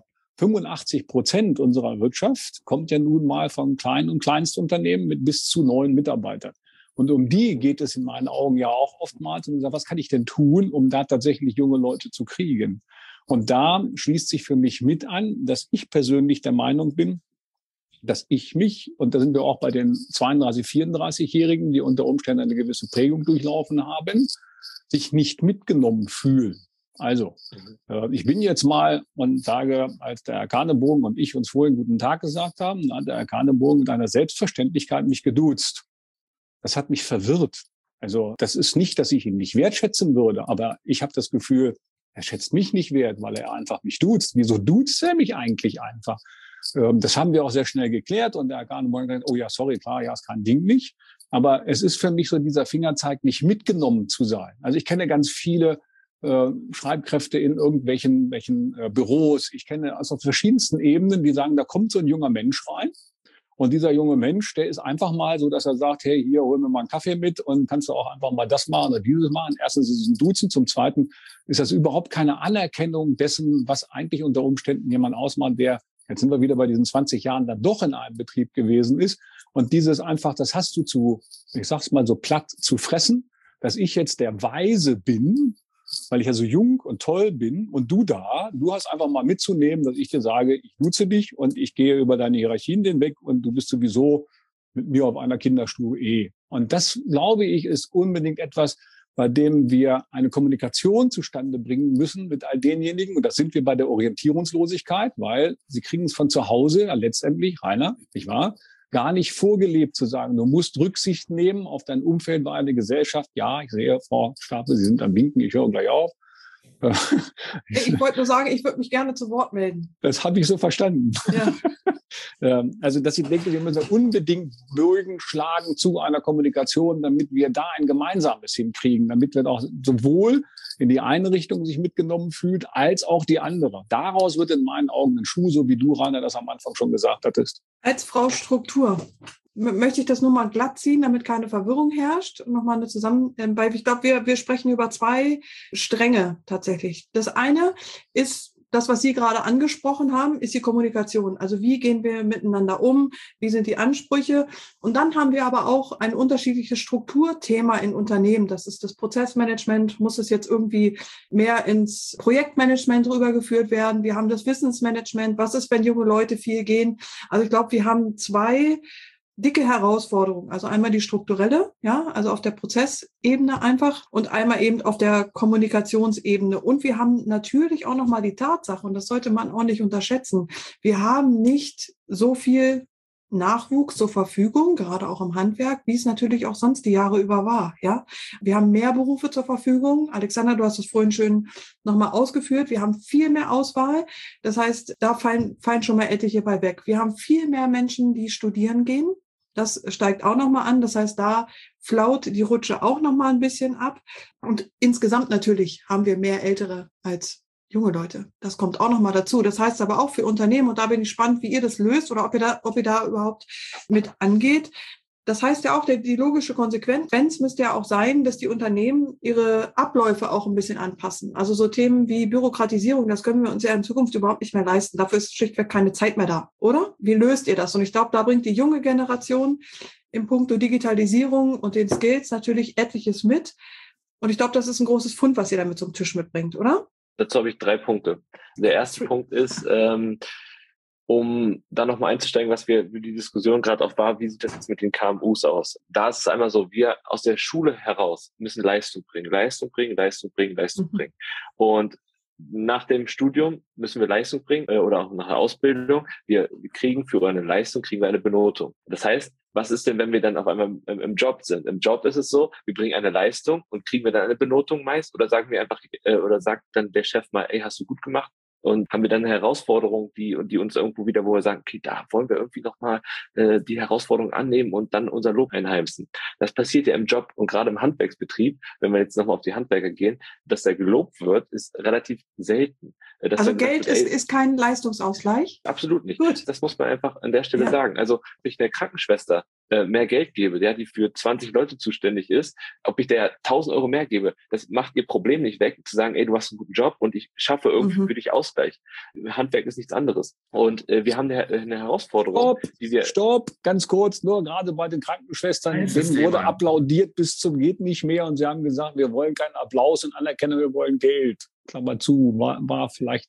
85% unserer Wirtschaft, kommt ja nun mal von Klein- und Kleinstunternehmen mit bis zu 9 Mitarbeitern. Und um die geht es in meinen Augen ja auch oftmals. Und was kann ich denn tun, um da tatsächlich junge Leute zu kriegen? Und da schließt sich für mich mit an, dass ich persönlich der Meinung bin, dass ich mich, und da sind wir auch bei den 32-, 34-Jährigen, die unter Umständen eine gewisse Prägung durchlaufen haben, sich nicht mitgenommen fühlen. Also, ich bin jetzt mal und sage, als der Herr Kahnemogen und ich uns vorhin guten Tag gesagt haben, hat der Herr Kahnemogen mit einer Selbstverständlichkeit mich geduzt. Das hat mich verwirrt. Also, das ist nicht, dass ich ihn nicht wertschätzen würde, aber ich habe das Gefühl, er schätzt mich nicht wert, weil er einfach mich duzt. Wieso duzt er mich eigentlich einfach? Das haben wir auch sehr schnell geklärt und der Herr Kahnemogen sagt, oh ja, sorry, klar, ja, ist kein Ding nicht. Aber es ist für mich so dieser Fingerzeig, nicht mitgenommen zu sein. Also ich kenne ganz viele Schreibkräfte in irgendwelchen Büros. Ich kenne also auf verschiedensten Ebenen, die sagen, da kommt so ein junger Mensch rein. Und dieser junge Mensch, der ist einfach mal so, dass er sagt, hey, hier, hol mir mal einen Kaffee mit und kannst du auch einfach mal das machen oder dieses machen. Erstens ist es ein Duzen, zum Zweiten ist das überhaupt keine Anerkennung dessen, was eigentlich unter Umständen jemand ausmacht, der, jetzt sind wir wieder bei diesen 20 Jahren, dann doch in einem Betrieb gewesen ist. Und dieses einfach, das hast du ich sag's mal so platt, zu fressen, dass ich jetzt der Weise bin, weil ich ja so jung und toll bin und du hast einfach mal mitzunehmen, dass ich dir sage, ich nutze dich und ich gehe über deine Hierarchien hinweg und du bist sowieso mit mir auf einer Kinderstufe . Und das, glaube ich, ist unbedingt etwas, bei dem wir eine Kommunikation zustande bringen müssen mit all denjenigen. Und das sind wir bei der Orientierungslosigkeit, weil sie kriegen es von zu Hause letztendlich, Rainer, nicht wahr? Gar nicht vorgelebt zu sagen, du musst Rücksicht nehmen auf dein Umfeld, bei einer Gesellschaft. Ja, ich sehe, Frau Stapel, Sie sind am Winken, ich höre gleich auf. Ich wollte nur sagen, ich würde mich gerne zu Wort melden. Das habe ich so verstanden. Ja. Also, dass ich denke, wir müssen unbedingt Bögen schlagen zu einer Kommunikation, damit wir da ein Gemeinsames hinkriegen, damit wir auch sowohl in die eine Richtung sich mitgenommen fühlt, als auch die andere. Daraus wird in meinen Augen ein Schuh, so wie du, Rainer, das am Anfang schon gesagt hattest. Als Frau Struktur möchte ich das nur mal glatt ziehen, damit keine Verwirrung herrscht. Und nochmal eine weil ich glaube, wir sprechen über 2 Stränge tatsächlich. Das eine ist, das, was Sie gerade angesprochen haben, ist die Kommunikation. Also wie gehen wir miteinander um? Wie sind die Ansprüche? Und dann haben wir aber auch ein unterschiedliches Strukturthema in Unternehmen. Das ist das Prozessmanagement. Muss es jetzt irgendwie mehr ins Projektmanagement rübergeführt werden? Wir haben das Wissensmanagement. Was ist, wenn junge Leute viel gehen? Also ich glaube, wir haben 2 dicke Herausforderung. Also einmal die strukturelle, ja, also auf der Prozessebene einfach und einmal eben auf der Kommunikationsebene. Und wir haben natürlich auch nochmal die Tatsache, und das sollte man auch nicht unterschätzen, wir haben nicht so viel Nachwuchs zur Verfügung, gerade auch im Handwerk, wie es natürlich auch sonst die Jahre über war, ja. Wir haben mehr Berufe zur Verfügung. Alexander, du hast es vorhin schön nochmal ausgeführt. Wir haben viel mehr Auswahl. Das heißt, da fallen schon mal etliche bei weg. Wir haben viel mehr Menschen, die studieren gehen. Das steigt auch nochmal an. Das heißt, da flaut die Rutsche auch nochmal ein bisschen ab. Und insgesamt natürlich haben wir mehr Ältere als junge Leute. Das kommt auch nochmal dazu. Das heißt aber auch für Unternehmen, und da bin ich gespannt, wie ihr das löst oder ob ihr da überhaupt mit angeht. Das heißt ja auch, die logische Konsequenz müsste ja auch sein, dass die Unternehmen ihre Abläufe auch ein bisschen anpassen. Also so Themen wie Bürokratisierung, das können wir uns ja in Zukunft überhaupt nicht mehr leisten. Dafür ist schlichtweg keine Zeit mehr da, oder? Wie löst ihr das? Und ich glaube, da bringt die junge Generation im Punkto Digitalisierung und den Skills natürlich etliches mit. Und ich glaube, das ist ein großes Fund, was ihr damit zum Tisch mitbringt, oder? Dazu habe ich 3 Punkte. Der erste Punkt ist, um da nochmal einzusteigen, wie die Diskussion gerade auch war, wie sieht das jetzt mit den KMUs aus? Da ist es einmal so, wir aus der Schule heraus müssen Leistung bringen. Und nach dem Studium müssen wir Leistung bringen oder auch nach der Ausbildung. Wir kriegen für eine Leistung, eine Benotung. Das heißt, was ist denn, wenn wir dann auf einmal im Job sind? Im Job ist es so, wir bringen eine Leistung und kriegen wir dann eine Benotung meist oder sagen wir einfach, oder sagt dann der Chef mal, ey, hast du gut gemacht? Und haben wir dann eine Herausforderung, die uns irgendwo wieder, wo wir sagen, okay, da wollen wir irgendwie nochmal die Herausforderung annehmen und dann unser Lob einheimsen. Das passiert ja im Job und gerade im Handwerksbetrieb, wenn wir jetzt nochmal auf die Handwerker gehen, dass da gelobt wird, ist relativ selten. Also Geld ist kein Leistungsausgleich? Absolut nicht. Gut. Das muss man einfach an der Stelle sagen. Also, wenn ich der Krankenschwester mehr Geld gebe, die für 20 Leute zuständig ist, ob ich der 1.000 Euro mehr gebe, das macht ihr Problem nicht weg, zu sagen, ey, du hast einen guten Job und ich schaffe irgendwie für dich Ausgleich. Handwerk ist nichts anderes. Und wir haben eine Herausforderung, Stopp, ganz kurz, nur gerade bei den Krankenschwestern, denen wurde applaudiert bis zum geht nicht mehr und sie haben gesagt, wir wollen keinen Applaus und Anerkennung, wir wollen Geld. Klammer zu, war vielleicht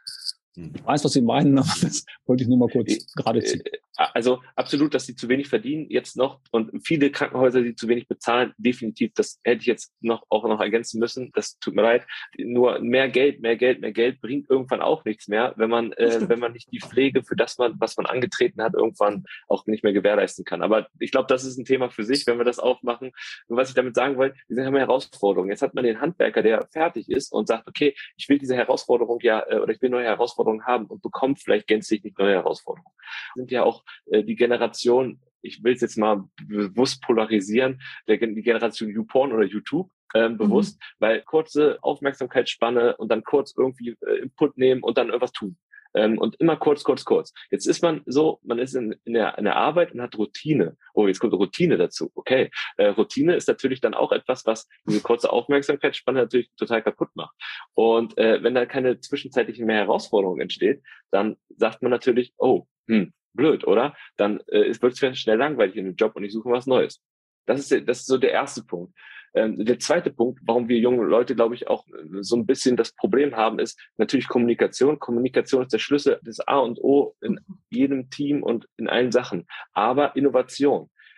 ich weiß, was Sie meinen, aber das wollte ich nur mal kurz gerade ziehen. Also absolut, dass sie zu wenig verdienen jetzt noch und viele Krankenhäuser, die zu wenig bezahlen, definitiv, das hätte ich jetzt auch noch ergänzen müssen, das tut mir leid, nur mehr Geld bringt irgendwann auch nichts mehr, wenn man nicht die Pflege für das, was man angetreten hat, irgendwann auch nicht mehr gewährleisten kann. Aber ich glaube, das ist ein Thema für sich, wenn wir das aufmachen. Und was ich damit sagen wollte, wir haben Herausforderungen. Jetzt hat man den Handwerker, der fertig ist und sagt, okay, ich will diese Herausforderung oder ich will neue Herausforderungen haben und bekommt vielleicht gänzlich nicht neue Herausforderungen. Sind ja auch die Generation, ich will es jetzt mal bewusst polarisieren, die Generation YouPorn oder YouTube bewusst, weil kurze Aufmerksamkeitsspanne und dann kurz irgendwie Input nehmen und dann irgendwas tun. Und immer kurz. Jetzt ist man so, man ist in der Arbeit und hat Routine. Oh, jetzt kommt Routine dazu. Okay, Routine ist natürlich dann auch etwas, was diese kurze Aufmerksamkeitsspanne natürlich total kaputt macht. Und wenn da keine zwischenzeitliche mehr Herausforderung entsteht, dann sagt man natürlich, oh, blöd, oder? Dann wird es schnell langweilig in dem Job und ich suche was Neues. Das ist so der erste Punkt. Der zweite Punkt, warum wir junge Leute, glaube ich, auch so ein bisschen das Problem haben, ist natürlich Kommunikation. Kommunikation ist der Schlüssel, das A und O in jedem Team und in allen Sachen. Aber Innovation.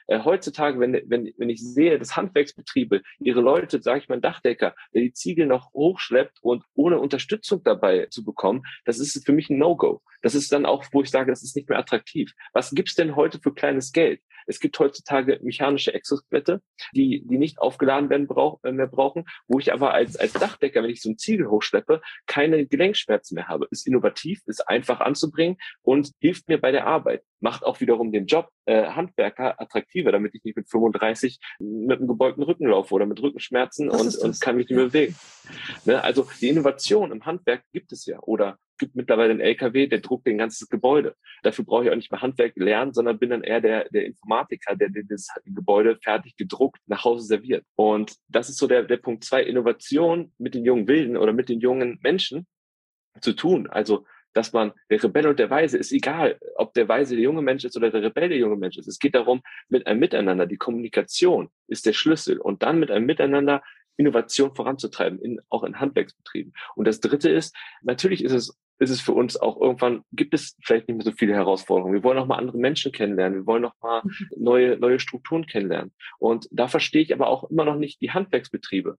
Heutzutage, wenn ich sehe, dass Handwerksbetriebe ihre Leute, sage ich mal, ein Dachdecker, der die Ziegel noch hochschleppt und ohne Unterstützung dabei zu bekommen, das ist für mich ein No-Go. Das ist dann auch, wo ich sage, das ist nicht mehr attraktiv. Was gibt's denn heute für kleines Geld? Es gibt heutzutage mechanische Exoskelette, die nicht aufgeladen werden mehr brauchen, wo ich aber als Dachdecker, wenn ich so einen Ziegel hochschleppe, keine Gelenkschmerzen mehr habe. Ist innovativ, ist einfach anzubringen und hilft mir bei der Arbeit. Macht auch wiederum den Job Handwerker attraktiver, damit ich nicht mit 35 mit einem gebeugten Rücken laufe oder mit Rückenschmerzen und kann mich nicht mehr bewegen. Ne? Also die Innovation im Handwerk gibt es ja. Oder gibt mittlerweile einen LKW, der druckt den ganzen Gebäude. Dafür brauche ich auch nicht mehr Handwerk lernen, sondern bin dann eher der Informatiker, der das Gebäude fertig gedruckt nach Hause serviert. Und das ist so der Punkt 2, Innovation mit den jungen Wilden oder mit den jungen Menschen zu tun. Also dass man, der Rebell und der Weise, ist egal, ob der Weise der junge Mensch ist oder der Rebell der junge Mensch ist. Es geht darum, mit einem Miteinander, die Kommunikation ist der Schlüssel und dann mit einem Miteinander Innovation voranzutreiben, auch in Handwerksbetrieben. Und das Dritte ist, natürlich ist es für uns auch irgendwann, gibt es vielleicht nicht mehr so viele Herausforderungen. Wir wollen auch mal andere Menschen kennenlernen. Wir wollen auch mal neue Strukturen kennenlernen. Und da verstehe ich aber auch immer noch nicht die Handwerksbetriebe.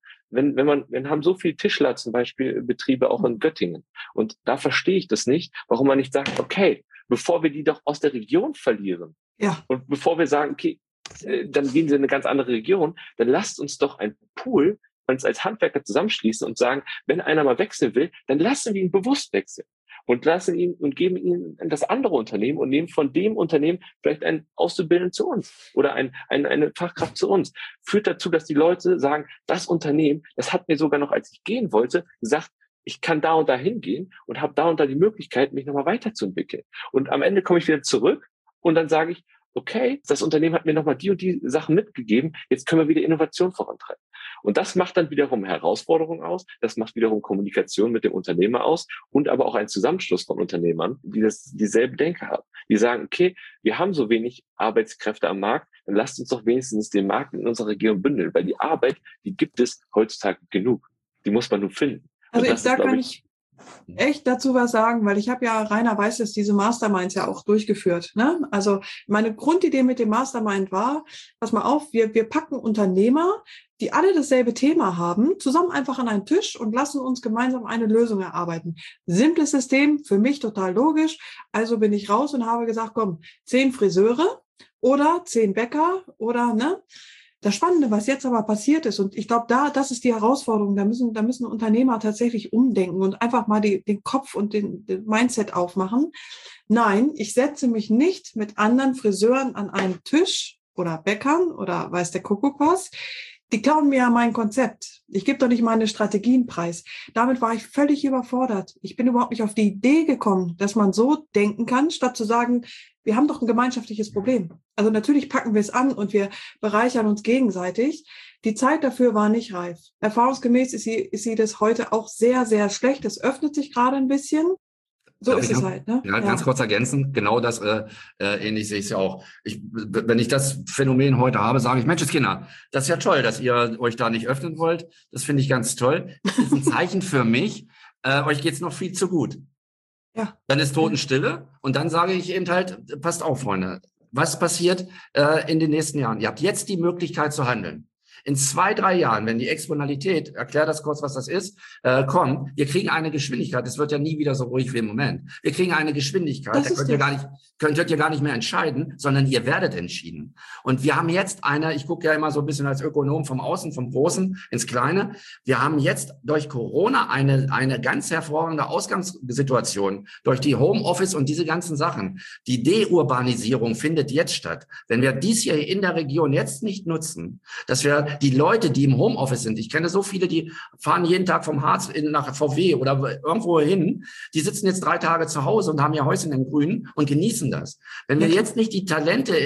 Wir haben so viele Tischler zum Beispiel Betriebe auch in Göttingen. Und da verstehe ich das nicht, warum man nicht sagt, okay, bevor wir die doch aus der Region verlieren. Ja. Und bevor wir sagen, okay, dann gehen sie in eine ganz andere Region, dann lasst uns doch ein Pool uns als Handwerker zusammenschließen und sagen, wenn einer mal wechseln will, dann lassen wir ihn bewusst wechseln und geben ihn das andere Unternehmen und nehmen von dem Unternehmen vielleicht einen Auszubildenden zu uns oder eine Fachkraft zu uns. Führt dazu, dass die Leute sagen, das Unternehmen, das hat mir sogar noch, als ich gehen wollte, gesagt, ich kann da und da hingehen und habe da und da die Möglichkeit, mich nochmal weiterzuentwickeln. Und am Ende komme ich wieder zurück und dann sage ich, okay, das Unternehmen hat mir nochmal die und die Sachen mitgegeben, jetzt können wir wieder Innovation vorantreiben. Und das macht dann wiederum Herausforderungen aus, das macht wiederum Kommunikation mit dem Unternehmer aus und aber auch einen Zusammenschluss von Unternehmern, die dieselbe Denke haben. Die sagen, okay, wir haben so wenig Arbeitskräfte am Markt, dann lasst uns doch wenigstens den Markt in unserer Region bündeln, weil die Arbeit, die gibt es heutzutage genug. Die muss man nur finden. Also da kann ich echt dazu was sagen, weil ich habe ja, Rainer weiß es, diese Masterminds ja auch durchgeführt. Ne? Also meine Grundidee mit dem Mastermind war, pass mal auf, wir packen Unternehmer, die alle dasselbe Thema haben, zusammen einfach an einen Tisch und lassen uns gemeinsam eine Lösung erarbeiten. Simples System, für mich total logisch. Also bin ich raus und habe gesagt, komm, 10 Friseure oder 10 Bäcker oder, ne? Das Spannende, was jetzt aber passiert ist, und ich glaube, das ist die Herausforderung, da müssen Unternehmer tatsächlich umdenken und einfach mal den Kopf und den Mindset aufmachen. Nein, ich setze mich nicht mit anderen Friseuren an einen Tisch oder Bäckern oder weiß der Kuckuck was. Die klauen mir ja mein Konzept. Ich gebe doch nicht meine Strategien preis. Damit war ich völlig überfordert. Ich bin überhaupt nicht auf die Idee gekommen, dass man so denken kann, statt zu sagen, wir haben doch ein gemeinschaftliches Problem. Also natürlich packen wir es an und wir bereichern uns gegenseitig. Die Zeit dafür war nicht reif. Erfahrungsgemäß ist sie das heute auch sehr, sehr schlecht. Es öffnet sich gerade ein bisschen. So ist es halt. Ne? Ja, ganz kurz ergänzen, genau das ähnlich sehe ich es ja auch. Wenn ich das Phänomen heute habe, sage ich, Menschenskinder, das ist ja toll, dass ihr euch da nicht öffnen wollt. Das finde ich ganz toll. Das ist ein Zeichen für mich, euch geht's noch viel zu gut. Ja. Dann ist Totenstille und dann sage ich eben halt, passt auf, Freunde, was passiert in den nächsten Jahren? Ihr habt jetzt die Möglichkeit zu handeln. In 2-3 Jahren, wenn die Exponentalität, erklär das kurz, was das ist, kommt, wir kriegen eine Geschwindigkeit, es wird ja nie wieder so ruhig wie im Moment. Wir kriegen eine Geschwindigkeit, da könnt ihr gar nicht mehr entscheiden, sondern ihr werdet entschieden. Und wir haben jetzt ich gucke ja immer so ein bisschen als Ökonom vom Außen, vom Großen ins Kleine. Wir haben jetzt durch Corona eine ganz hervorragende Ausgangssituation, durch die Homeoffice und diese ganzen Sachen. Die Deurbanisierung findet jetzt statt. Wenn wir dies hier in der Region jetzt nicht nutzen, dass wir die Leute, die im Homeoffice sind, ich kenne so viele, die fahren jeden Tag vom Harz nach VW oder irgendwo hin, die sitzen jetzt 3 Tage zu Hause und haben ihr Häuschen im Grünen und genießen das. Wenn wir jetzt nicht die Talente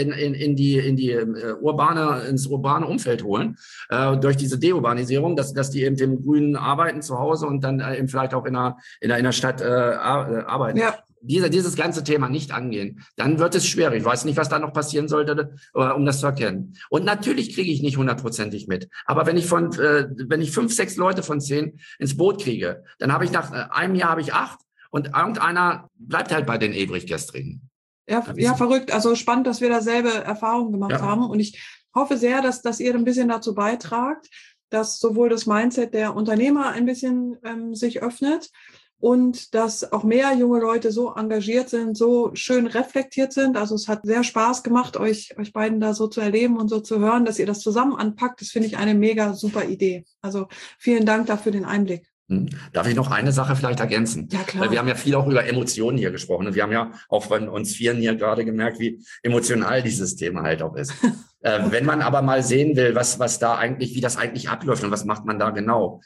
ins urbane Umfeld holen, durch diese Deurbanisierung, dass die eben im Grünen arbeiten zu Hause und dann eben vielleicht auch in einer Stadt arbeiten. Ja. Dieses ganze Thema nicht angehen, dann wird es schwierig. Ich weiß nicht, was da noch passieren sollte, um das zu erkennen. Und natürlich kriege ich nicht 100%ig mit. Aber wenn ich 5, 6 Leute von 10 ins Boot kriege, dann habe ich nach einem Jahr 8 und irgendeiner bleibt halt bei den Ewig-Gestrigen. Ja, verrückt. Also spannend, dass wir dasselbe Erfahrung gemacht haben. Und ich hoffe sehr, dass ihr ein bisschen dazu beitragt, dass sowohl das Mindset der Unternehmer ein bisschen sich öffnet und dass auch mehr junge Leute so engagiert sind, so schön reflektiert sind. Also es hat sehr Spaß gemacht, euch beiden da so zu erleben und so zu hören, dass ihr das zusammen anpackt. Das finde ich eine mega super Idee. Also vielen Dank dafür den Einblick. Darf ich noch eine Sache vielleicht ergänzen? Ja, klar. Weil wir haben ja viel auch über Emotionen hier gesprochen und wir haben ja auch von uns Vieren hier gerade gemerkt, wie emotional dieses Thema halt auch ist. Wenn man aber mal sehen will, was da eigentlich, wie das eigentlich abläuft und was macht man da genau.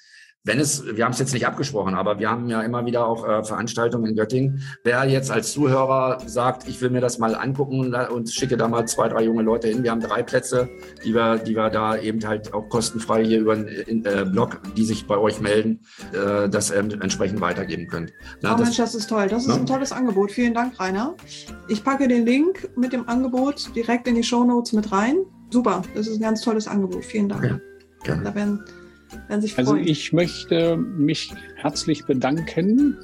Wir haben es jetzt nicht abgesprochen, aber wir haben ja immer wieder auch Veranstaltungen in Göttingen. Wer jetzt als Zuhörer sagt, ich will mir das mal angucken und schicke da mal 2, 3 junge Leute hin. Wir haben 3 Plätze, die wir da eben halt auch kostenfrei hier über einen Blog, die sich bei euch melden, das entsprechend weitergeben könnt. Mensch, das ist toll. Das ist ein tolles Angebot. Vielen Dank, Rainer. Ich packe den Link mit dem Angebot direkt in die Shownotes mit rein. Super, das ist ein ganz tolles Angebot. Vielen Dank. Ja, gerne. Da werden sich freuen. Also ich möchte mich herzlich bedanken,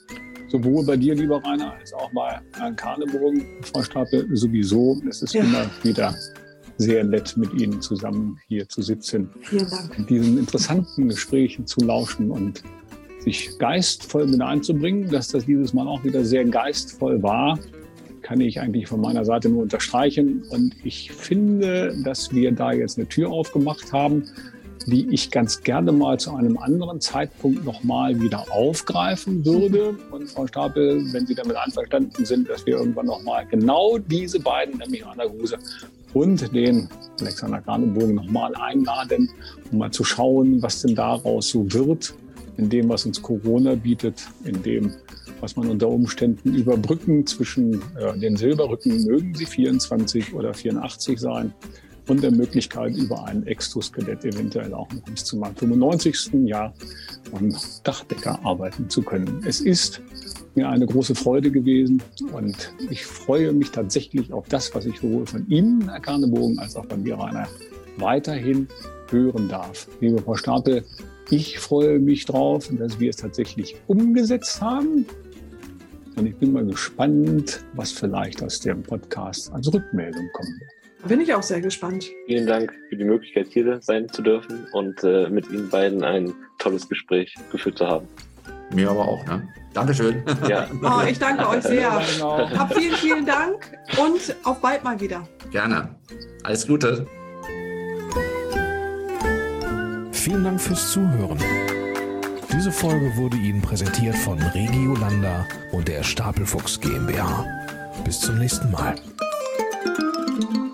sowohl bei dir, lieber Rainer, als auch bei Herrn Karneburgen, Frau Stapel, sowieso. Es ist immer wieder sehr nett, mit Ihnen zusammen hier zu sitzen. Vielen Dank. Und diesen interessanten Gesprächen zu lauschen und sich geistvoll mit einzubringen. Dass das dieses Mal auch wieder sehr geistvoll war, kann ich eigentlich von meiner Seite nur unterstreichen. Und ich finde, dass wir da jetzt eine Tür aufgemacht haben, die ich ganz gerne mal zu einem anderen Zeitpunkt nochmal wieder aufgreifen würde. Und Frau Stapel, wenn Sie damit einverstanden sind, dass wir irgendwann nochmal genau diese beiden, nämlich Rainer Gruse und den Alexander Karneburgen, nochmal einladen, um mal zu schauen, was denn daraus so wird, in dem, was uns Corona bietet, in dem, was man unter Umständen überbrücken zwischen den Silberrücken, mögen sie 24 oder 84 sein, und der Möglichkeit, über ein Exoskelett eventuell auch noch bis zum 95. Jahr am Dachdecker arbeiten zu können. Es ist mir eine große Freude gewesen und ich freue mich tatsächlich auf das, was ich sowohl von Ihnen, Herr Karneburgen, als auch von dir, Rainer, weiterhin hören darf. Liebe Frau Stapel, ich freue mich drauf, dass wir es tatsächlich umgesetzt haben. Und ich bin mal gespannt, was vielleicht aus dem Podcast als Rückmeldung kommen wird. Bin ich auch sehr gespannt. Vielen Dank für die Möglichkeit, hier sein zu dürfen und mit Ihnen beiden ein tolles Gespräch geführt zu haben. Mir aber auch, ne? Dankeschön. Ja. Oh, ich danke euch sehr. Hab vielen Dank und auf bald mal wieder. Gerne. Alles Gute. Vielen Dank fürs Zuhören. Diese Folge wurde Ihnen präsentiert von Regio Landa und der Stapelfuchs GmbH. Bis zum nächsten Mal.